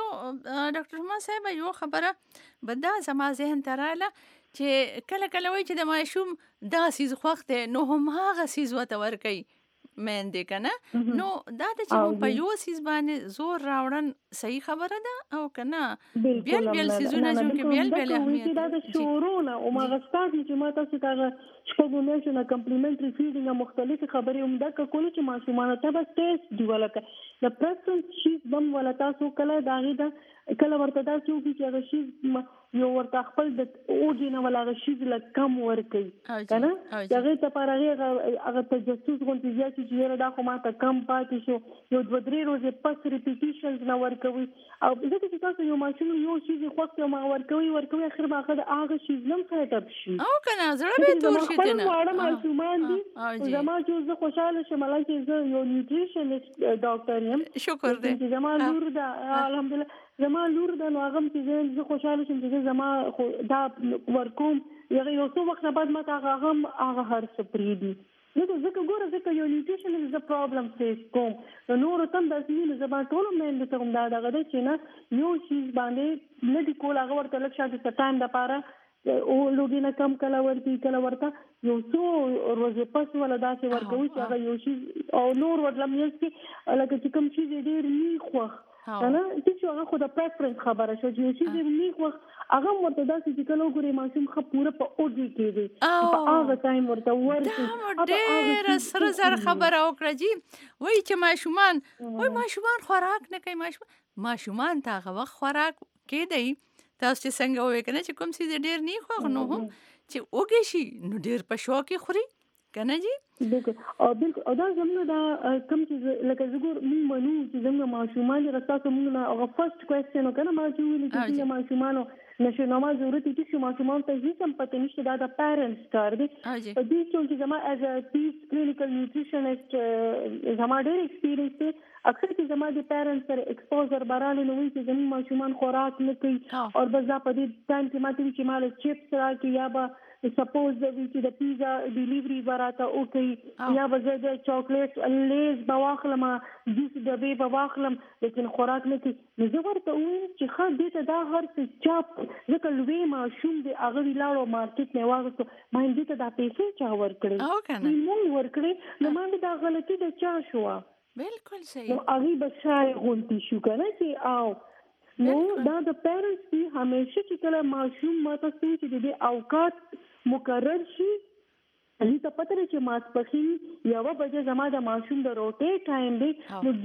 صاحب ما صاحب یو خبره بدا زما ذهن ته رااله چې کله وایي چې د ماشوم دا سیز خوښ دی نو هم هغه سیز ورته ورکوي مېندې کنه نو دا چې په یو سیز باندې زور راوړن صحیح خبره ده او کنه بیل سیزونه چې بیل اهمیت دا د شورونه او ماغستان چې ما تاسو ته شپږ میاشتې کمپلیمنټري فیډینګ مختلف خبرې هم دا کول چې ماشومان ته بس ټیسټ دی ولکه د پرسنټ شي بم ولا تاسو کله داغه دا کله ورته دا چې هغه شي یو ورته خپل د اوګینه ولا هغه شي لکه کم ورکي کنه هغه ته پاره هغه تجسس غونډه زیات چې دا خو ما ته کم پاتې شو یو 2-3 ورځې پس ریپیټیشنز نه ورکوي او ځکه چې تاسو یو ماشوم یو شي خوښ ما ورکوي اخر ما هغه شي نم سره تب شي او کنه زړه به تور شي کنه واړه ماشومان دي زما چې زه خوشاله شم چې زه یو نیوټریشنست ډاکټر یم شکر دې چې زما لور ده الحمدلله زما لور ده نو هغه چې زه خوشاله شم چې زما دا ورکوم یو څو وخت بعد ما هغه هر څه پریدي نو ځکه ګوره ځکه یو نیوټریشن از د پرابلم فیس کوم نو تم د اسمینو زما ټول مېند ته کوم دا دغه چې نه یو شی باندې نه دی کول هغه ورته لږ شاته ټایم د پاره او لوګینه کم کله ورته یو څو ورځې پس ولا داسې ورکوي چې هغه یو شی او نور ورلم یې لکه چې کوم شي ډېر نه خوښ کنه چې هغه خو د پریفرنس خبره شو چې شي ډېر نه خوښ هغه ورته داسې چې کله وګوري ماشوم خو پوره په اوږي کې دی په هغه ټایم ورته ورته ډېر سره زر خبره وکړه جی وای چې ماشومان خوراک نه کوي ماشومان ته هغه وخت خوراک کېدی تاسو چې څنګه وې کنه چې کوم څه ډېر نه خوښ نو هم چې اوږي شي نو ډېر په شوق خوري کنه جی بالکل او دا زموږ دا کوم چې لکه زګور موږ منو چې زموږ ماشومان راسته موږ نه هغه فرست کوېسچن کنه ما چې ویل چې ماشومان نشه نو ما ضرورت دي چې ماشومان ته هیڅ هم پته نشته دا د پیرنټس کار دی په دې چې زما از ا پیس کلینیکل نیوټریشنست زما ډېر ایکسپیرینس دی اکثر چې زما د پیرنټس سره ایکسپوزر بارانه نو چې زموږ ماشومان خوراک نه کوي او بس دا په دې ټایم کې ماته چې مال چپس راکې یا به سپوز چې د پیزا ډیلیوری براته او کوي یا به زه د چاکلیټ لیز بواخلم جوس ډبې بواخلم لیکن خوراک نه کوي نو زه ورته وایم چې ښه دې ته دا هر څه چاپ ځکه لوی ماشوم دی هغه ویلاړو مارکیټ نه واغستو ما دې ته دا پیسې چا ورکړي او کنه موږ ورکړي نو ما دا غلطي د چا شو بالکل صحیح نو هغه بشای غونتی شو کنه چې او نو دا د پیرنټس دی همیشه چې کله ماشوم ماته چې د اوقات مقرر شي دې ته پته لري چې ماسپښین یو بجې زما د ماشوم د روټي ټایم دی نو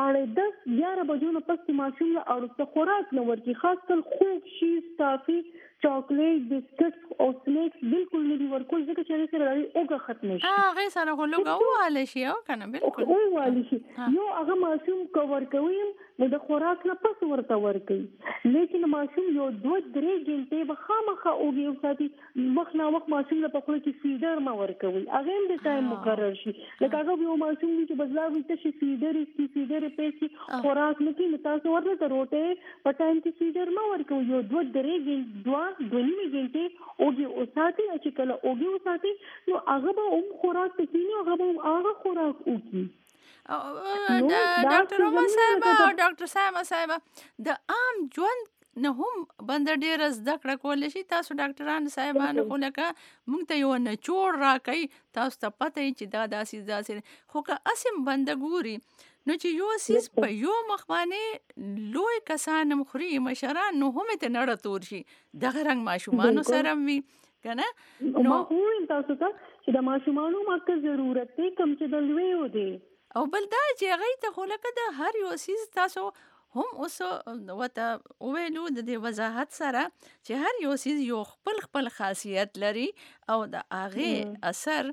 11:30 11 بجو نه پس ماشوم له اورسته خوراک نه ورکی خاص کل خوب شي صافي چاکلیټ بسکټ او سنیکس بالکل نه دی ورکول ځکه چې سره اوګه ختم شي هغه سره غلوګه واله شي او کنه بالکل او والی شي یو هغه ماشوم کور کوي نو د خوراک نه پس ورته ورکي لیکن ماشوم یو 2-3 غنټې به خامخا اوګي او ساتي وخت نه وخت ماشوم له پخوله کې فیډر ما ورکوي هغه هم د ټایم مقرر شي لکه هغه یو ماشوم چې بدلاوي ته شي فیډر پیسې خوراک نه کوي تاسو ورته روټه په ټایم کې فیډر ما ورکوي یو 2-3 غنټې اوګي او ساتي چې کله اوګي او ساتي نو هغه به خوراک ته کینی هغه به هغه خوراک وکړي ډاکټر عمر صاحب او ډاکټر سایمه صاحب د عام ژوند نه هم بند ډیر زده کړه کولای شي تاسو ډاکټرانو صاحبانو خو لکه موږ ته یو نه چوړ راکړي تاسو ته پته چې دا داسې خو که اسیم بند ګوري نو چې یو سیس په یو مخ باندې لوی کسان مخري مشران نو هم ته نړه تور شي دغه رنګ ماشومان سره وي کنه نو خو تاسو ته چې د ماشومان ماته ضرورت دی کم چې د لوی و دی او بل دا چې هغه ته خو لکه د هر یو سیس تاسو هم اوس وته ویلو د دې وضاحت سره چې هر یو سیس یو خپل خاصیت لري او د هغه اثر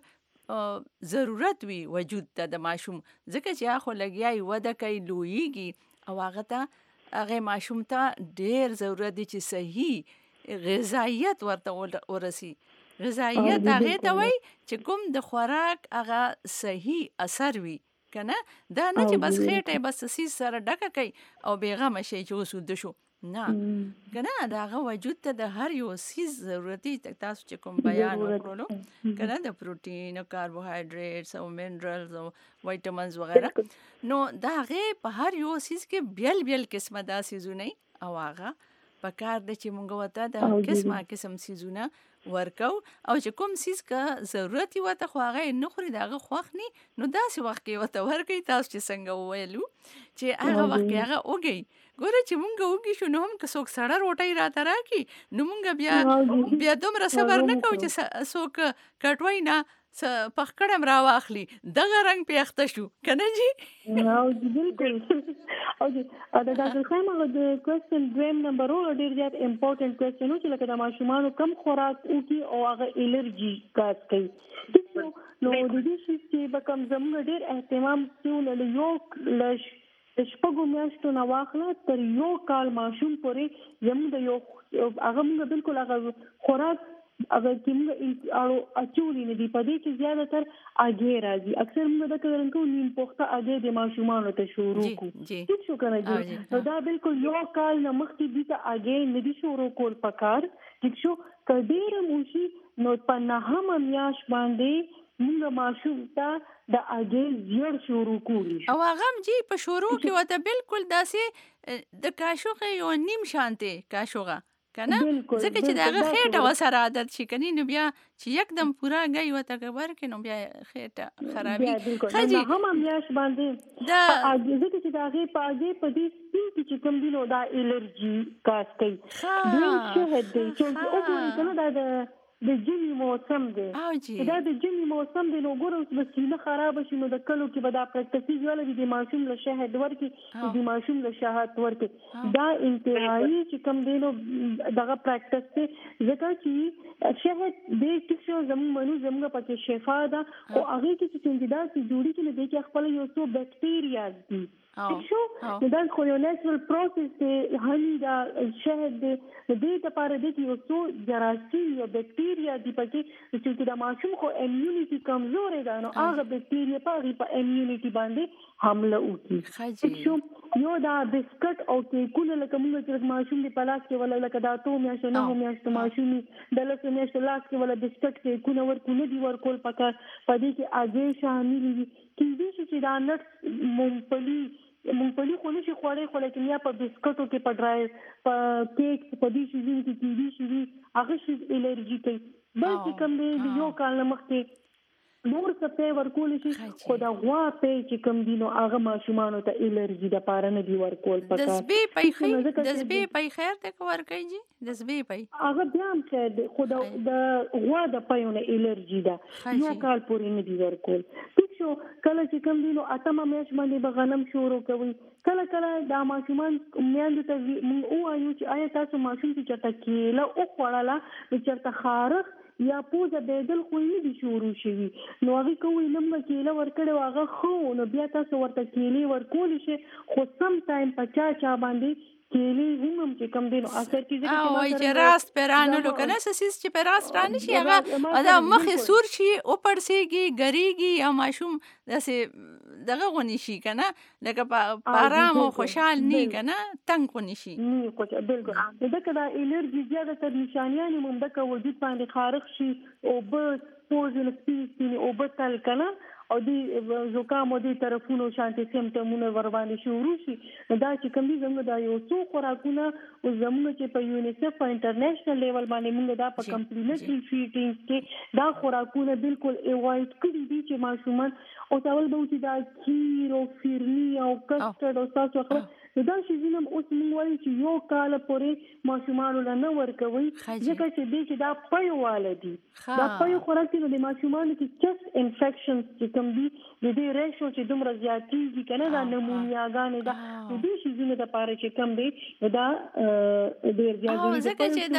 ضرورت وي وجود ته د ماشوم ځکه چې هغه لګیای وده کوي لویږي او هغه ماشوم ته ډیر ضرورت دی چې صحیح غذایت ورته ورسي غذایت هغه ته وای چې کوم د خوراک هغه صحیح اثر وي کنه دا نه چې بس خېټه بس سیس سره ډکه کوي او بیغمه شي چې وسود شو نه کنه دا هغه وجود ته د هر یو سیس ضرورتي تاسو چې کوم بیان وکړو کنه د پروتین او کاربوهایډریټس او منرالز او وایټامینز وغیرہ نو دا هغه په هر یو سیس کې بیل قسمه دا سیزونه او هغه په کار د چې مونږ وته د قسم سیزونه ورکو او چې کوم سیس کا ضرورت وته خو هغه نه خوري دغه خوښ نه نو داسې وخت کې وته ورکي تاسو چې څنګه ویلو چې هغه وخت کې هغه اوږي ګوره چې مونږ اوږي شو نو هم که څوک سړه روټۍ راته راکي نو مونږ بیا دومره صبر نه کوو چې څوک کټوي نه پخکړم را واخلي دغه رنګ پیخته شو کنه جی او بالکل او دا ډاکټر خیمه د کوېسچن دویم نمبر او ډیر زیات امپورټنت کوېسچن چې لکه د ماشومان کم خوراک اوکي او هغه الرجی کاز کوي نو د دې چې به کم زموږ ډیر اهتمام کوو له یو لش شپږو میاشتو نه واخله تر یو کال ماشوم پورې زموږ د یو هغه موږ بالکل هغه خوراک اگر کومه اچولې نه دی په دې کې زیاده تر اګې راځي اکثر موږ دا کوو نیم پوښته اګې د ماشومان ته شروع کو ټیک شو کنه جی نو دا بالکل یو کال نه مخکې دي ته اګې نه دي شروع کول پکار ټیک شو کډیر موشي نو په نهمه میاش باندې موږ ماشوم ته د اګې زیړ شروع کولی او هغه جی په شروع کې وته بالکل داسې د کاشوغه یو نیم شانته کاشوغه کنه ځکه چې داغه خېټه وسره عادت شي کني نو بیا چې یکدم پورا غي وته خبر کې نو بیا خېټه خرابي خجي هم میاش باندې دا ځکه چې داغه پاګه په دې سپین چې کوم دینو دا الرجی کاس کوي دوی شه دې چې او کنه دا د جمی موسم دی دا د جمی موسم دی نو ګورم چې سینه خراب شي نو د کلو کې به دا پریکټیس ویل دي ماشوم له شهد ورکی د ماشوم له شهادت ورکی دا انتهایی چې کم دی نو دغه پریکټیس ته ځکه چې شهد دې ټیشو زموږ پکې شفا ده او هغه کې چې دا چې جوړی کې د کې خپل یو څو بکټیریا دي شو دا خو یو نېچرل پروسس دی هني دا شهد دې لپاره د یو څو جراثیم یا بکټیریا دی پکې چې د ماشوم خو امیونټي کمزورې ده نو هغه بکټیریا په امیونټي باندې حمله وکړي شو یو دا بسکټ او کیکونه لکه موږ چې ماشوم دی پلاس کې ولا لکه دا تو میاشت نه میاشت ماشوم د لکه میاشت لاس کې ولا بسکټ کیکونه ورکونه دی ورکول پکار پدې کې اګې شامل دي کیږي چې دا نټ مونږ خو نشي خوړې خو لکه یا په بسکټو کې په ډرای په کیک په دې شي چې دې شي هغه شي الرجی کوي بلکې کوم دی یو کال مخکې نور څه په ورکول شي خو دا غوا په چې کوم دی نو هغه ماشومان ته الرجی د پاره نه دی ورکول پکار دسبې پای خیر ته ورکړي جی دسبې پای هغه بیا هم خیر دی خو د غوا د پایونه الرجی ده یو کال پورې نه دی ورکول شو کله چې کوم دینو اتمه میاشت باندې به غنم شروع کوي کله دا ماشومان میاندو ته مونږ وایو چې آیا تاسو ماشوم چې چرته کېله او خوړله نو چرته خارخ یا پوزه بدل خو نه دي شروع شي نو هغه کوي لمه کېله ورکړو هغه خو نو بیا تاسو ورته کېلې ورکول شي خو سم ټایم په چا باندې کېلې هم چې کم دینو اثر کیږي او چې راست پرانو لو کنه سیس چې پراست رانه شي هغه دا مخې سور شي او پړسيږي ګریږي یا ماشوم دغه غونی شي کنه لکه په آرام او خوشحال نه کنه تنگ غونی شي نه کوچ بالکل دا کدا الرجی زیاده تر نشانیان هم د وجود باندې خارخ شي او بس پوزل سپیس او بتل کنه او دی زکام او دی طرفونو شانتي سیمټمونه ور باندې شروع شي دا چې کوم دي زموږ د یو څو خوراکونه او زموږ چې په یونیسف په انټرنیشنل لیول باندې موږ دا په کمپلیمنټري فیډینګ کې دا خوراکونه بالکل ایوایډ کړی دي چې ماشومان او تاول به چې دا کیر او فیرنی او کسټرډ او تاسو خو دا شي زموږ اوس موږ وایو چې یو کال پورې ماشومان نه ورکوي ځکه چې دا پيواله دي دا پي خوراک دي د ماشومان کې چست انفیکشنز چې کوم دي د دې ریشو چې دومره زیاتېږي کنه دا نمونیاګانې دا د دې شي زموږ د پاره چې کم دي دا ډېر زیات ځکه چې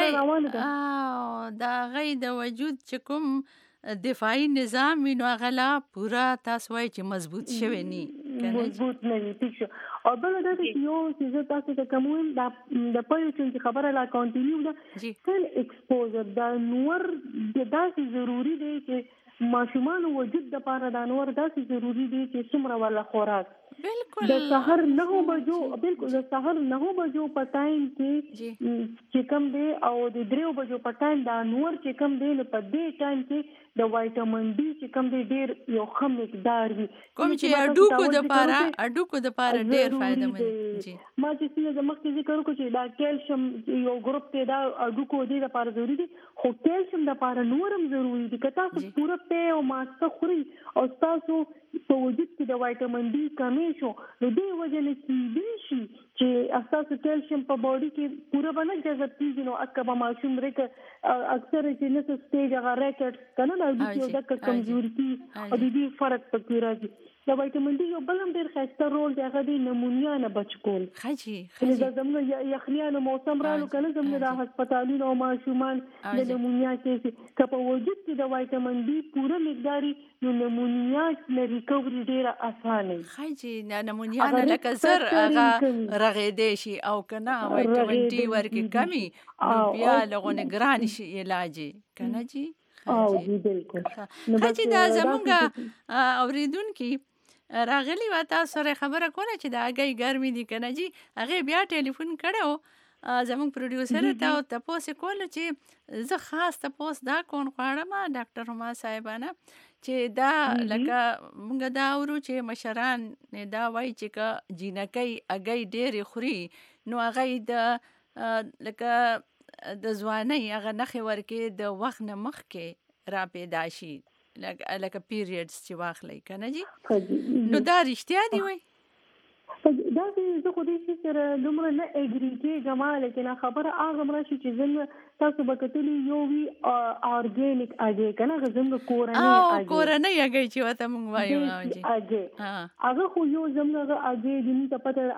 دا غي د وجود چې کوم دفاعي نظام وینو غلا پورا تاسو وایي چې مضبوط شوی نه مضبوط نه دي ٹھیک شو او بل دا چې یو چې تاسو ته کوم دا د پوهې چې خبره لا کنټینیو ده سل ایکسپوزر دا نور د داسې ضروری دی چې ماشومان وجود د پاره دا نور داسې ضروری دی چې څومره ولا خوراک بالکل د سحر 9 بجو بالکل د سحر 9 بجو په ټایم کې چې کم دی او د 3 بجو په ټایم دا نور چې کم دی په دې ټایم کې د وایټامین ډي چې کم دی ډیر یو خام مقدار وي کوم چې اډوکو د پاره ډیر فائدہ مند جی ما چې د مخکې ذکر وکړ چې دا کیلشیم یو ګروپ ته دا اډوکو دی د پاره ضروری دي خو کیلشیم د پاره نورم ضروری دي که تاسو پوره په او ماسته خوري او تاسو په وجود کې د وایټامین ډي کمی شو نو دې وجه نه کیږي چې اساسو کیلشیم په باډي کې پوره باندې جذب کیږي نو اکبا ماشوم ریک اکثر چې نس سټیج هغه ریکټ کنه دا د کمزوري او د دې فرق پکې راځي د وایټامین ډي یو بل هم ډېر ښه رول دی هغه د نمونیا نه بچ کول خجي دا زموږ یخنیانو موسم رالو کنه زموږ د هسپتالونو او ماشومان د نمونیا کې که په وجود کې د وایټامین ډي پوره مقدار نو نمونیا نه ریکوري ډېره اسانه خجي نمونیا نه لکه زر هغه رغېدې شي او کنه وایټامین ډي ورکې کمی نو بیا لغونه ګران شي علاج کنه جی او بالکل خجي دا زمونږ اوریدونکو راغلی و تاسو سره خبره کوله چې دا هغه ګرمي دي کنه جی هغه بیا ټلیفون کړو زموږ پروډوسر ته تاسو کوله چې زه خاص تاسو دا کون غواړم ډاکټر هما صاحبانه چې دا لکه موږ دا ورو چې مشران دا وایي چې جینکۍ هغه ډېر خوري نو هغه د لکه د ځوانۍ هغه نخې ورکې د وخت نه مخکې را پیدا شي لکه پیریډز چې واخلې کنه جی نو دا رښتیا دی وای دا زه خو دې سره دومره نه اګری کېږم لیکن خبره هغه مرشي چې زموږ تاسو به کتلی یو وی اورګانیک اګي کنه زموږ کورنۍ اګي چې وته مونږ وایو جی اګي هغه خو یو زموږ اګي دې ته پته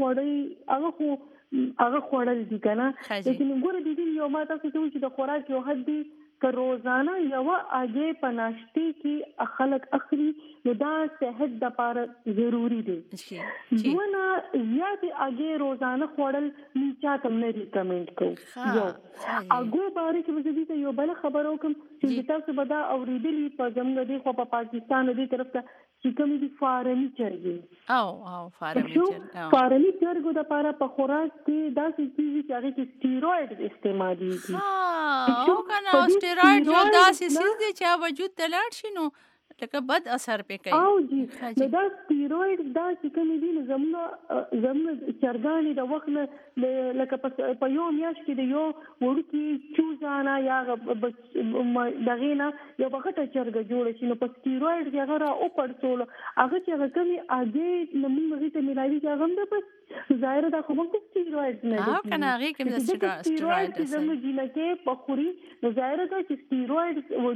هغه خوړل دي کنه لیکن ګوره دې یو ما تاسو ته چې د خوراک یو حد دی که روزانه یو اګي په ناشتي کې خلک اخلي نو دا صحت د لپاره ضروری دی دونه زیات اګي روزانه خوړل نیچا تم نه ریکمند کوم یو اګو باره کې زه دې یو بل خبرو کوم چې تاسو به دا اوریدلی په زموږ د خو په پاکستان دی طرف ته چې کوم دي فارمي چرګي او فارمي چرګو د لپاره په خوراک کې دا چې هغه کې سټیروئډ استعمالي او کنه سټیروئډ یو داسې څه دي چې وجود ته لاړ شي نو لکه بد اثر پې کوي او جی نو دا سټیروئډ دا چې کوم دي نو زموږ چرګانې د وخت نه لکه په یو میاشت کې د یو وړوکي چوزانه یا دغه نه یو بغټه چرګ جوړ شي نو په سټیروئډ کې هغه را او پړسول هغه چې هغه کوي اګې نمونه ته ملایي چې هغه د پس ظاهر دا کوم سټیروئډ نه او کنه هغه کوم سټیروئډ زموږ جینکه په خوري نو ظاهر دا چې سټیروئډ وجود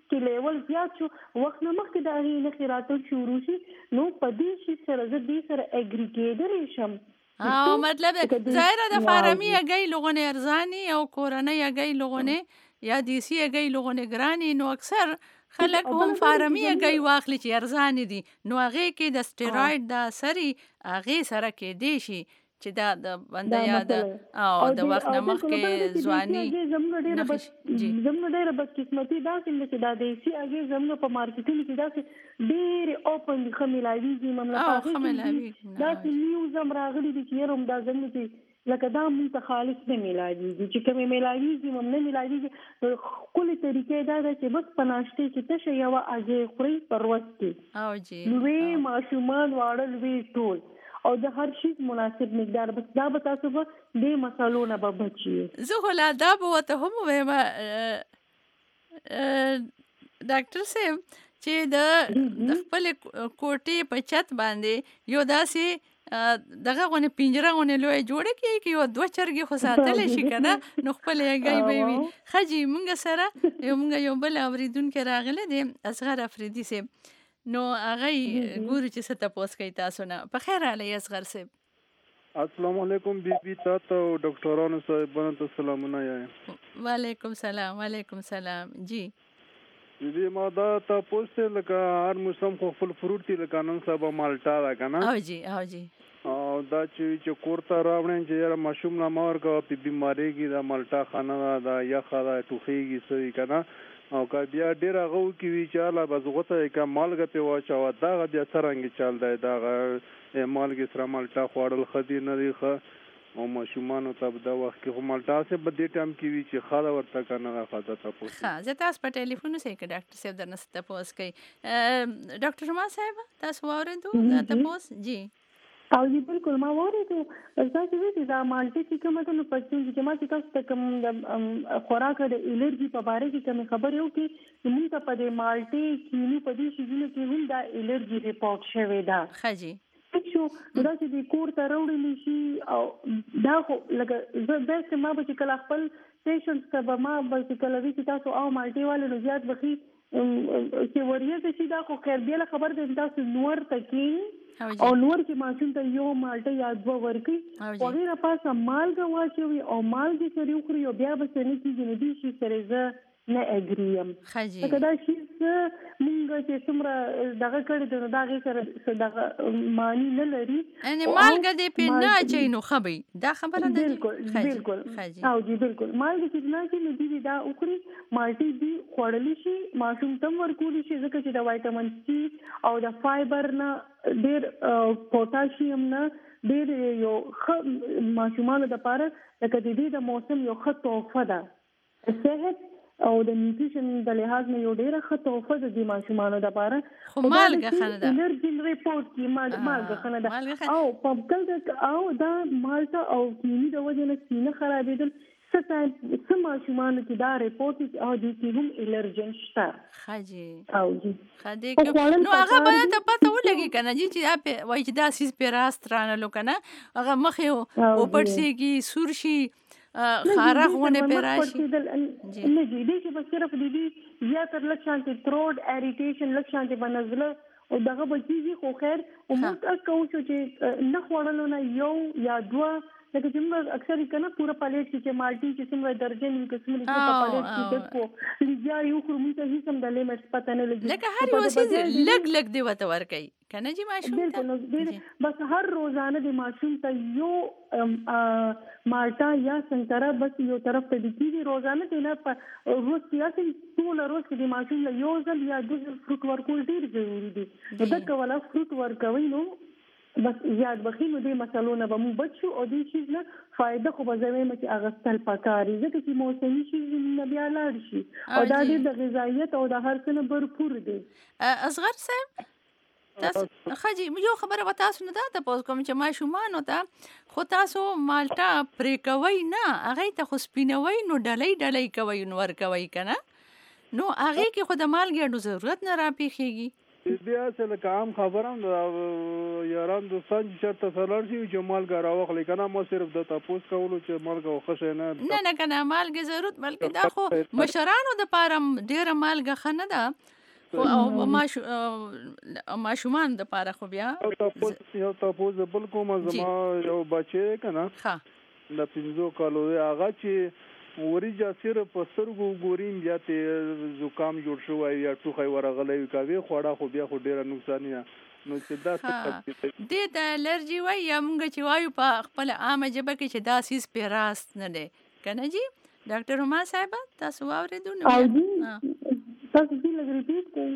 کې لیول زیات شو وخت نه مخکې د هغې نښې راتل شروع شي نو په دې شي سره زه دې سره اګري کېدلی شم او مطلب ظاهره د فارمي هګۍ لغونې ارزاني او کورنۍ هګۍ لغونې یا دیسي هګۍ لغونې ګرانې نو اکثر خلک هم فارمي هګۍ واخلي چې ارزانې دي نو هغې کې د سټیراید د اثر هغې سره کېدی شي چې دا د بنده یا د وخت نه مخکې ځواني زموږ ډېره بدقسمتي داسې ده چې دا دیسي هګۍ زموږ په مارکیټونو کې داسې ډېرې اوپن دي ښه میلاویږي داسې نیوز هم راغلي دي چې یاره همدا زموږ چې لکه دا مونږ ته خالص نه میلاویږي چې کومې میلاویږي هم نه میلاویږي ښکلې طریقې دا ده چې بس په ناشتې کې تشه یوه هګۍ خورئ په ورځ کې لوی ماشومان واړه لوی ټول او د هر شي مناسب مقدار بس دا به تاسو به دې مسالو نه به بچي زه خو لا دا به ورته هم وایم ډاکټر صاحب چې د خپلې کوټې په چت باندې یو داسې دغه غونې پنجره غونې لویه جوړه کړي چې یو دوه چرګې خو ساتلی شي که نه نو خپلې هګۍ به یې وي ښه جي موږ سره موږ یو بل اورېدونکی راغلی دی اصغر افریدي صاحب نو هغه ګورو چې څه تپوس کوي تاسو نه په خیر راغلی اصغر صاحب السلام علیکم بیبي تاسو او ډاکټرانو صاحبانو ته سلامونه یایم وعلیکم سلام وعلیکم سلام جی بیبي ما دا تپوس ته لکه هر موسم خو خپل فروټ دي لکه نن سبا مالټا ده که نه او جی او دا چې کور ته راوړم چې یاره ماشوم نه ما ورکوه په بیمارېږي دا مالټا خانه ده یخه ده ټوخېږي څه وي که نه او که بیا ډېر هغه وکړي وي چې هله بس غوته یې که مالګه پرې واچوه دغه بیا څرنګې چل دی دغه مالګې سره مالټا خوړل ښه دي نه دي ښه او ماشومانو ته دا وخت کې خو مالټا صاحب به دې ټایم کې وي چې ښه ده ورته که نه ده ښه ده تپوس ښه زه تاسو په ټلیفون اوسئ که ډاکټر صاحب درنه څه تپوس کوي ډاکټر شما صاحب تاسو واورېدو دا تپوس جی او جی بالکل ما واورېدو تاسو وایي دا مالټې چې کومه ده نو پښتون چې ما چې تاسو ته کوم خوراک د الرجي په باره کې کومې خبرې وکړي نو موږ ته په دې مالټې کینو په دې شیزونو کې هم دا الرجي ریپورټ شوې ده ښه جی شو دا چې د کور ته راوړلی شي او دا خو لکه زه داسې ما به چې کله خپل پیشنټس ته به ما به چې کله وي چې تاسو او مالټې والے نو زیات به ښي چې وریځه شي دا خو خیر بېله خبر ده تاسو نور ته کښېنئ او نور چې ماشوم ته یو مالټه یا دوه ورکړي هغې نه پاسه مالګه واچوي او مالګې سره وخوري او بیا به څه نه کېږي نو دې شي سره زه نه اګري یم لکه دا شي مونږ چې څومره دغه کړی دی نو د هغې سره دغه معنی نه لري یعنې مالګه دې پرې نه اچوي نو ښه به وي دا خبره ده بالکل او جی بالکل مالګه چې نه اچوي نو دوی دا وخوري مالټې دي خوړلی شي ماشوم ته هم ورکولی شي ځکه چې د وایټامین سي او د فایبر نه ډېر پوټاشیم نه ډېر یو ښه ماشومانو دپاره لکه د دې د موسم یو ښه تحفه ده صحت او د نیوټریشن د لحاظ نه یو ډېره ښه تحفه ده د ماشومانو دپاره خو مالګه ښه نه ده الرجي ریپورټ کې مالګه ښه نه ده او په او دا مالټه او کیني د وجې نه سینه خرابېدل څه ماشومانو کې دا ریپورټ او د کې هم الرجن شته ښه جي او جي ښه دې نو هغه به ته پته ولګي که نه جي چې وایي چې دا سیز پرې راست رانلو که نه هغه مخې وپړسېږي سور شي خارق ونه پې راشي نه جي دې چې بس صرف دې زیاتر لږ شانتې تروډ اریټیشن لږ شانتې به نزله او دغه به کېږي خو خیر موږ کوو چې نه خوړلو نه یو یا دوه لکه چې موږ اکثر که نه پوره پلیټ کې چې مالټې چې څومره درجن وي که څومره چې په پلیټ کې ډک کړو لږ یو خورو موږ ته هېڅ هم د لیمټس پته نه لګي لکه هر یو څیز لږ لږ دې ورته ورکوي که نه جي ماشوم ته بس هر روزانه د ماشوم ته یو مالټا یا سنتره بس یو طرف ته دي کېږي روزانه ته نه په روز کې هسې ټوله روز کې د ماشوم له یو ځل یا دوه ځل فروټ ورکول ډېر ضروري دي نو دقه والا فروټ ورکوئ نو بس زیات بخي نو دې مسلو نه به مو بچ شو او دې شیز نه فایده خو به زه وایم چې اغوستل پکار ځکه چې موسمي شیز نه بیا لاړ شي او دا ډېر د غذایت او د هر څه نه بھرپور دی اصغر صاحب تاسو ښه جي یو خبره به تاسو نه دا تپوس کوم چې ماشومانو ته خو تاسو مالټه پرې کوئ نه هغې ته خو سپینوئ نو ډلۍ ډلۍ کوئ نو ورکوئ که نه نو هغې کې خو د مالګې ډو ضرورت نه راپېښېږي بیا اصل کام خبرم یاران دوستان چې چرته سلار شي چې مالګه راوخلي کنه ما صرف د تاسو کولو چې مالګه وخښه نه نه کنه مالګه ضرورت بلکې دا خو مشرانو د پاره ډیره مالګه خنه ده خو او ماشومان د پاره خو بیا یو تاسو بل کوم زما یو بچی کنه ها د 15 کالو هغه چې وريجا سیر په سترګو ګوریم بیا ته زکام جوړ شو یا ټوخی ورغلی کوي خوړه خو بیا خو ډیره نقصان یا نو چې دا څه دې د الرجی وای یا مونږ چې وایو په خپل عامه ژبه کې چې دا سیس پیراست نه دی کنه جی ډاکټر هما صاحب تاسو واورېدو نو تاسو دې لګ ریپیټ کړئ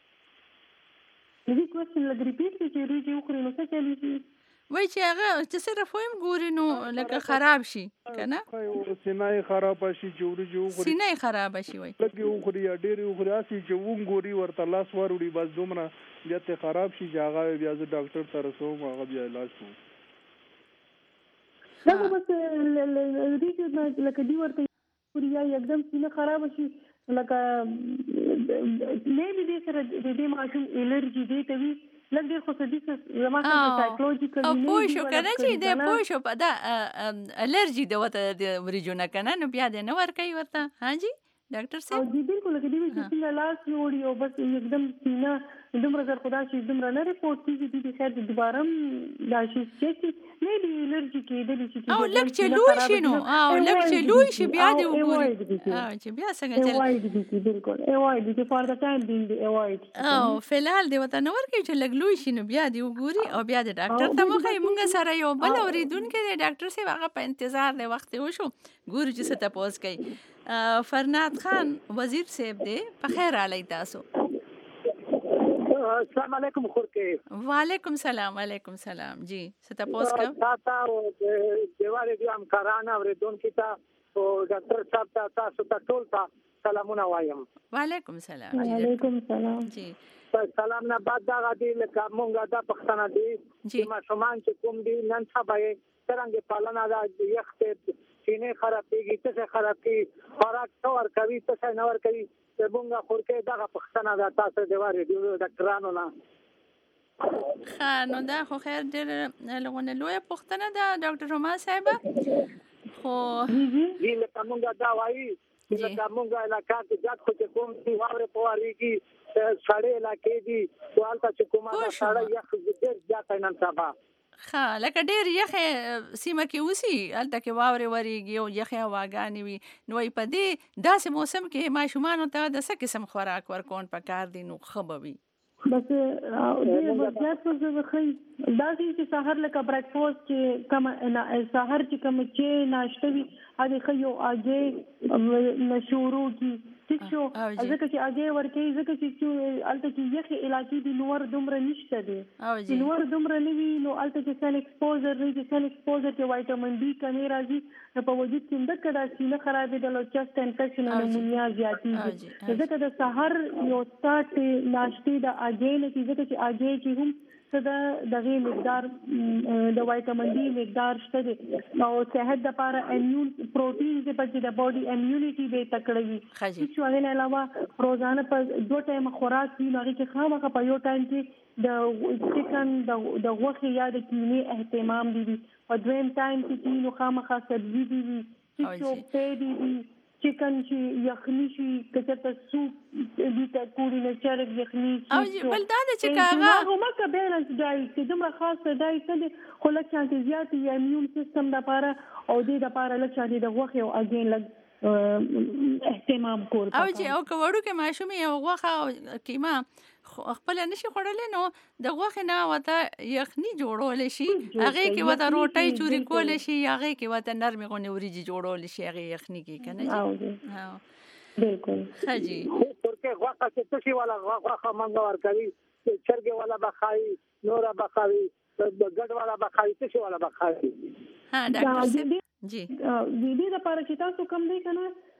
دې کوېسچن لګ ریپیټ کړئ چې ریجی وخوري نو څه چلی شي وای چې هغه چې صرف ویم ګوري نو لکه خراب شي کنه سینې خراب شي جوړ جوړ سینې خراب شي وای لکه وخوري یا ډېر وخوري اسی چې وګوري ورته لاس وروړي بس دومره بیا ته خراب شي هغه بیا زه ډاکټر ته رسوم هغه بیا علاج کوم دا بس ریجو لکه دی ورته یا एकदम سینې خراب شي لکه مې دې سره دې ماشوم الرجی دی ته وی لږ ډېر خو څه زما څه سایکولوژیکل او پوه شو کنه چې دې پوه شو په دا الرجی د وته د وریجو نه کنه نو بیا دې نه ور کوي ورته ها جی ډاکټر صاحب دې بالکل کې دې چې څنګه لاس جوړي او بس एकदम سینه دومره زر خدا چې دومره نه ریپورت کیږي دې خیر دوباره دا شي چې نه دی الرجی کې دې چې او لږ چې لوی شي نو او لږ چې لوی شي بیا دې وګوري چې بیا څنګه چل اوایډ دي بالکل اوایډ دي فار د ټایم بینګ دی اوایډ او فلحال دې وته نور کې چې لږ لوی شي نو بیا دې وګوري او بیا دې ډاکټر ته مخې مونږ سره یو بل اوریدونکو دی ډاکټر صاحب هغه په انتظار دی وخت وشو ګورو چې څه تاسو کوي فرناد خان وزیر صاحب دی په خیر علی تاسو السلام علیکم خورکه وعلیکم سلام علیکم سلام جی څه تاسو کوي تاسو او دیوالې دی همکاران اوریدونکو ته او ډاکټر صاحب تاسو ته ټول سلامونه وایم وعلیکم سلام وعلیکم سلام جی سلام نه بعد دا غدي لکه مونږه دا پښتنه دي چې ماشومان چې کوم دي نن سبا یې څنګه پالنه دا یخت سینې خرابېږي څه خرابېږي خوراک څور کوي څه نه ور کوي ته مونږه خورکه دا پښتنه دا تاسو دیوالې دی ډاکټرانو نه خانو دا خو خیر ډېر لغونه لوی پښتنه دا ډاکټر هما صاحب خو یی لکه مونږه دا وایي چې مونږه علاقه کې ځات خو چې کوم دی واورې پواريږي سړې علاقې دي والته چې کومه دا سړې یخ ډېر ځات نن سبا ها لکه ډېر یخه سیمه کې اوسي الته کې واورې وریږي او یخه هواګانې وي نو په دې داسې موسم کې ماشومان ته د څه قسم خوراک ورکون پکار دي نو خبوي بس دې وضعیت څه خي دا چې سحر لکه بریکفاست چې کوم سحر چې کوم چې ناشته وي هغه خيو اگې مشورو کی ٹھیک شو ځکه چې اگې ورکه ځکه چې الته کې یخ علاقې دي نور دومره نشته دي نور دومره نوي نو الته کې سن ایکسپوزر دی سن ایکسپوزر کې وایټامین ډي کمی راځي په وجود کې د کډا سینه خرابې د چست انفیکشن او نیمونیا زیاتېږي ځکه د سحر یو سټارټ ناشته د اگې نه چې ځکه چې اگې کې هم دغه مقدار د وایټامین ډي مقدار شته دي او صحت لپاره امیون پروتین چې پکې د باډي امیونټي به تکړوي چې هغه علاوه روزانه په 2 ټایم خوراک دی نو هغه خامخا په یو ټایم کې د چکن د غوښې یا د کینې اهتمام دي په دویم ټایم کې نو خامخا سبزي دي چې په دې چکن چې یخني شي کچته سوپ دې ته کوړی نه چرګ یخني او بل دا چې کاغه هغه کا بیلانس ډایټ چې دومره خاصه ډایټ نه خو لکه چې زیات یې امیون سیستم لپاره او دې لپاره لکه چې د غوښې او اګین لګ اهتمام کول او چې او کوړو کې ماشومې یو غوښه کیما خپل نشي خړلې نو د غوښې نه وته یخني جوړول شي هغه کې وته روټي چوري کول شي هغه کې وته نرمي غونې وريجي جوړول شي هغه یخني کې کنه ها بالکل خاجي ورکه غوښه چې څه والا غوښه منګ ور کوي چرګ والا بخای نور بخاوي ګډ والا بخاوي څه والا بخاوي ها ډاکټر صاحب جی دې لپاره چې تاسو کوم دی کنه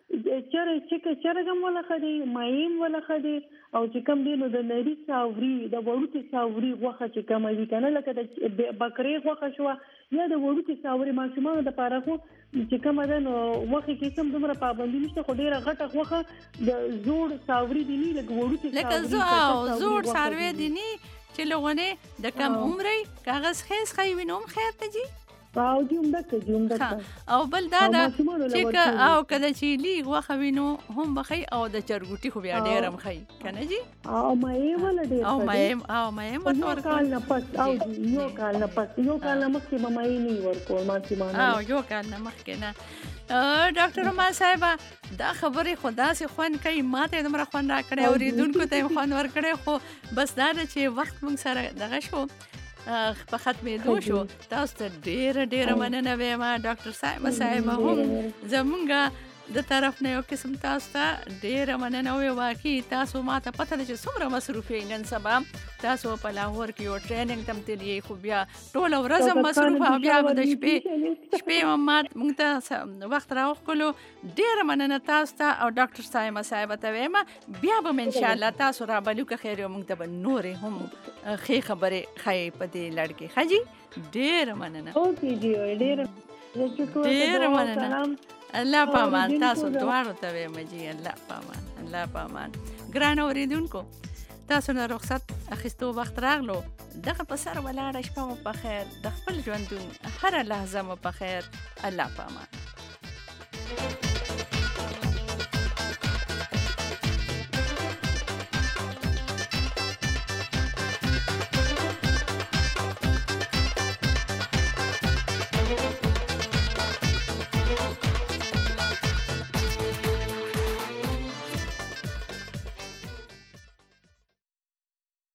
چرګم ولا خدي مایم ولا خدي او چې کوم دی نو د نری ساوري د وړوکی ساوري غوخه چې کوم وي کنه لکه د بکرې غوخه شو یا د وړوکی ساوري ماشومان د پاره خو چې کوم ده نو وخت کې کوم دومره پابندي نشته خو ډیره غټه غوخه د زوړ ساوري دی نه لکه وړوکی ساوري لکه زوړ ساروي دی نه چې لغونه د کم عمرې کاغذ خیس خیوینوم خیر ته جی او جومده او بل دا چې او کله چې لی غوخه وینو هم بخي او د چرګوټي خو بیا ډیرم خي کنه جی او مې ولا ډیر او مې ورکول کال نه پس او یو کال نه مخکې مې نه ورکول ماشومان او یو کال نه مخکې نه ډاکټر ما صاحب دا خبره خدا سي خوان کوي ماته دمر خوان را کړې او ریدونکو ته خوان ور کړې خو بس دا چې وخت موږ سره دغه شو په ختمېدو شو تاسو ته ډېره مننه وایم ډاکټر صاحب هم زمونږ د طرف نه یو قسم تاسو ته ډېره مننه وایم واقعي تاسو ماته پته ده چې څومره مصروف یې نن سبا تاسو په لاهور کې یو ټریننګ تم تللی خو بیا ټوله ورځ مصروف او بیا د شپې موږ ته وخت راوښکلو ډېره مننه تاسو ته او ډاکټر صاحب ته وایم بیا به ان شاء الله تاسو را بلو که خیر موږ ته به نورې هم ښې خبرې ښایي په دې لړ کې ښه جي ډېره مننه اوکې جی ډېره مننه الله پامان تاسو دواړو ته وایم جی الله پامان ګران اوریدونکو تاسو نه رخصت اخیستو وخت راغلو دغه په سر ولاړه شپه مو په خیر د خپل ژوندون هر لحظه مو په خیر الله پامان